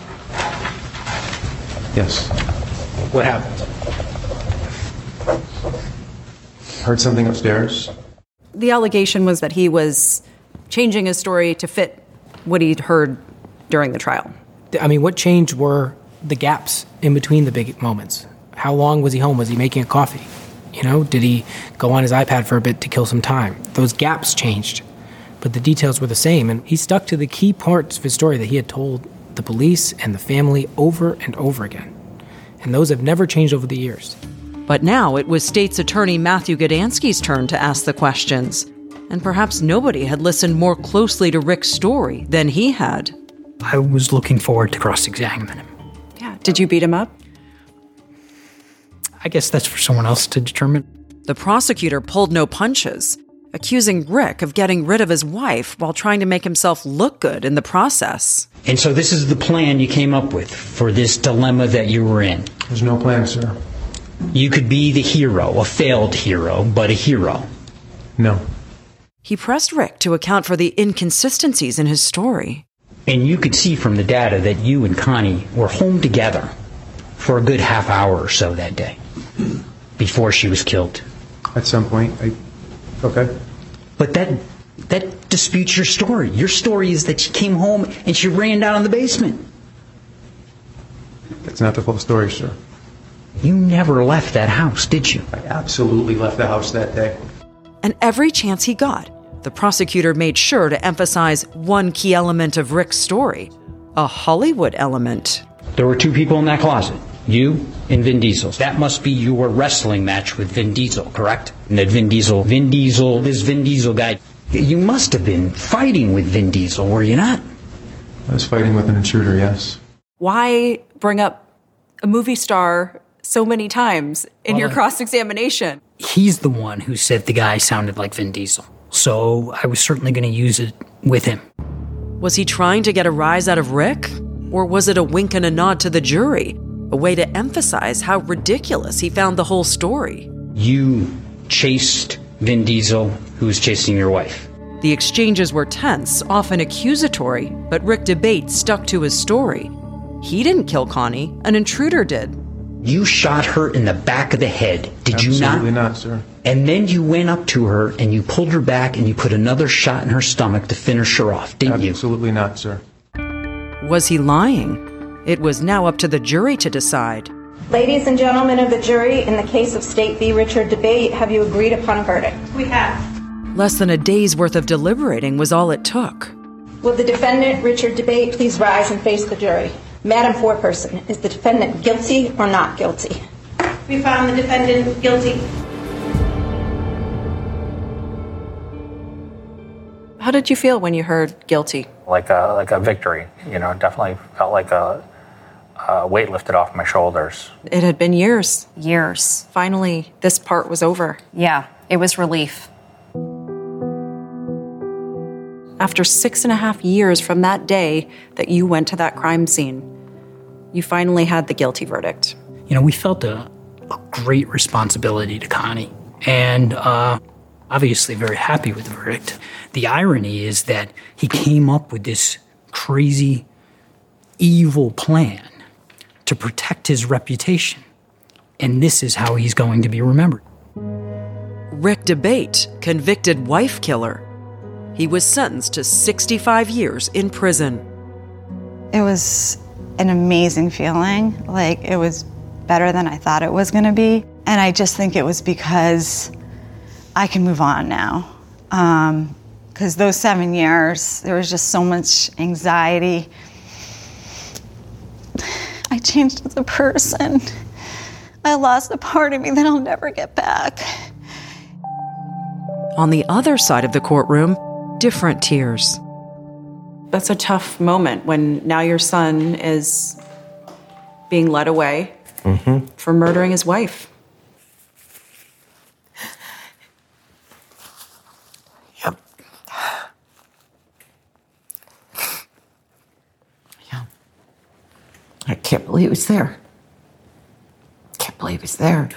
Yes. What happened? Heard something upstairs. The allegation was that he was changing his story to fit what he'd heard during the trial. I mean, what changed were the gaps in between the big moments. How long was he home? Was he making a coffee? You know, did he go on his iPad for a bit to kill some time? Those gaps changed, but the details were the same. And he stuck to the key parts of his story that he had told the police and the family over and over again. And those have never changed over the years. But now it was State's Attorney Matthew Gdansky's turn to ask the questions. And perhaps nobody had listened more closely to Rick's story than he had. I was looking forward to cross-examining him. Yeah. Did you beat him up? I guess that's for someone else to determine. The prosecutor pulled no punches, accusing Rick of getting rid of his wife while trying to make himself look good in the process. And so this is the plan you came up with for this dilemma that you were in? There's no plan, sir. You could be the hero, a failed hero, but a hero. No. He pressed Rick to account for the inconsistencies in his story. And you could see from the data that you and Connie were home together for a good half hour or so that day, before she was killed. At some point, okay. But that disputes your story. Your story is that she came home and she ran down in the basement. That's not the full story, sir. You never left that house, did you? I absolutely left the house that day. And every chance he got, the prosecutor made sure to emphasize one key element of Rick's story, a Hollywood element. There were two people in that closet, you and Vin Diesel. That must be your wrestling match with Vin Diesel, correct? And that Vin Diesel, this Vin Diesel guy, you must have been fighting with Vin Diesel, were you not? I was fighting with an intruder, yes. Why bring up a movie star so many times in your cross-examination? He's the one who said the guy sounded like Vin Diesel. So I was certainly going to use it with him. Was he trying to get a rise out of Rick? Or was it a wink and a nod to the jury? A way to emphasize how ridiculous he found the whole story? You chased Vin Diesel, who was chasing your wife. The exchanges were tense, often accusatory, but Rick DeBate stuck to his story. He didn't kill Connie, an intruder did. You shot her in the back of the head, did you not? Absolutely not, sir. And then you went up to her and you pulled her back and you put another shot in her stomach to finish her off, didn't you? Absolutely not, sir. Was he lying? It was now up to the jury to decide. Ladies and gentlemen of the jury, in the case of State v. Richard DeBate, have you agreed upon a verdict? We have. Less than a day's worth of deliberating was all it took. Will the defendant, Richard DeBate, please rise and face the jury? Madam Foreperson, is the defendant guilty or not guilty? We found the defendant guilty. How did you feel when you heard guilty? Like a victory, definitely felt like a weight lifted off my shoulders. It had been years. Years. Finally, this part was over. Yeah, it was relief. After 6.5 years from that day that you went to that crime scene, you finally had the guilty verdict. We felt a great responsibility to Connie, and obviously very happy with the verdict. The irony is that he came up with this crazy, evil plan to protect his reputation, and this is how he's going to be remembered. Rick DeBate, convicted wife killer. He was sentenced to 65 years in prison. It was an amazing feeling. Like, it was better than I thought it was going to be. And I just think it was because I can move on now. Because those 7 years, there was just so much anxiety. I changed as a person. I lost a part of me that I'll never get back. On the other side of the courtroom, different tears. That's a tough moment when now your son is being led away for murdering his wife. Yep. Yeah. I can't believe it's there. Can't believe it's there.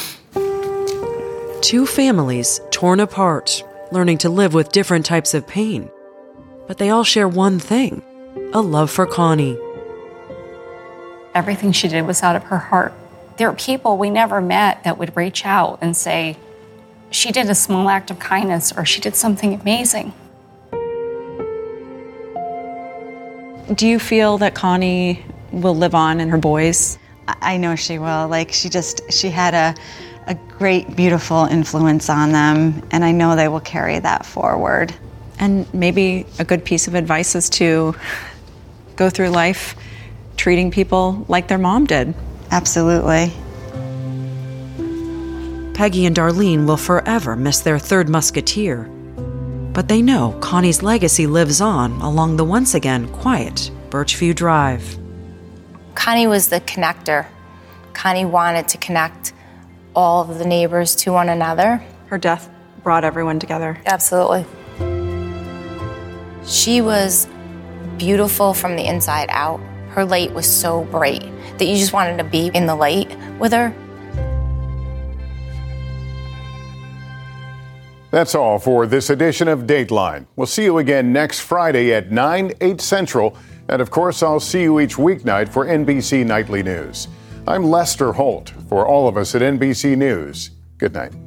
Two families torn apart, learning to live with different types of pain. But they all share one thing, a love for Connie. Everything she did was out of her heart. There are people we never met that would reach out and say, she did a small act of kindness or she did something amazing. Do you feel that Connie will live on in her boys? I know she will. Like, she had a great, beautiful influence on them, and I know they will carry that forward. And maybe a good piece of advice is to go through life treating people like their mom did. Absolutely. Peggy and Darlene will forever miss their third musketeer. But they know Connie's legacy lives on along the once again quiet Birchview Drive. Connie was the connector. Connie wanted to connect all of the neighbors to one another. Her death brought everyone together. Absolutely. She was beautiful from the inside out. Her light was so bright that you just wanted to be in the light with her. That's all for this edition of Dateline. We'll see you again next Friday at 9, 8 Central. And of course, I'll see you each weeknight for NBC Nightly News. I'm Lester Holt. For all of us at NBC News, good night.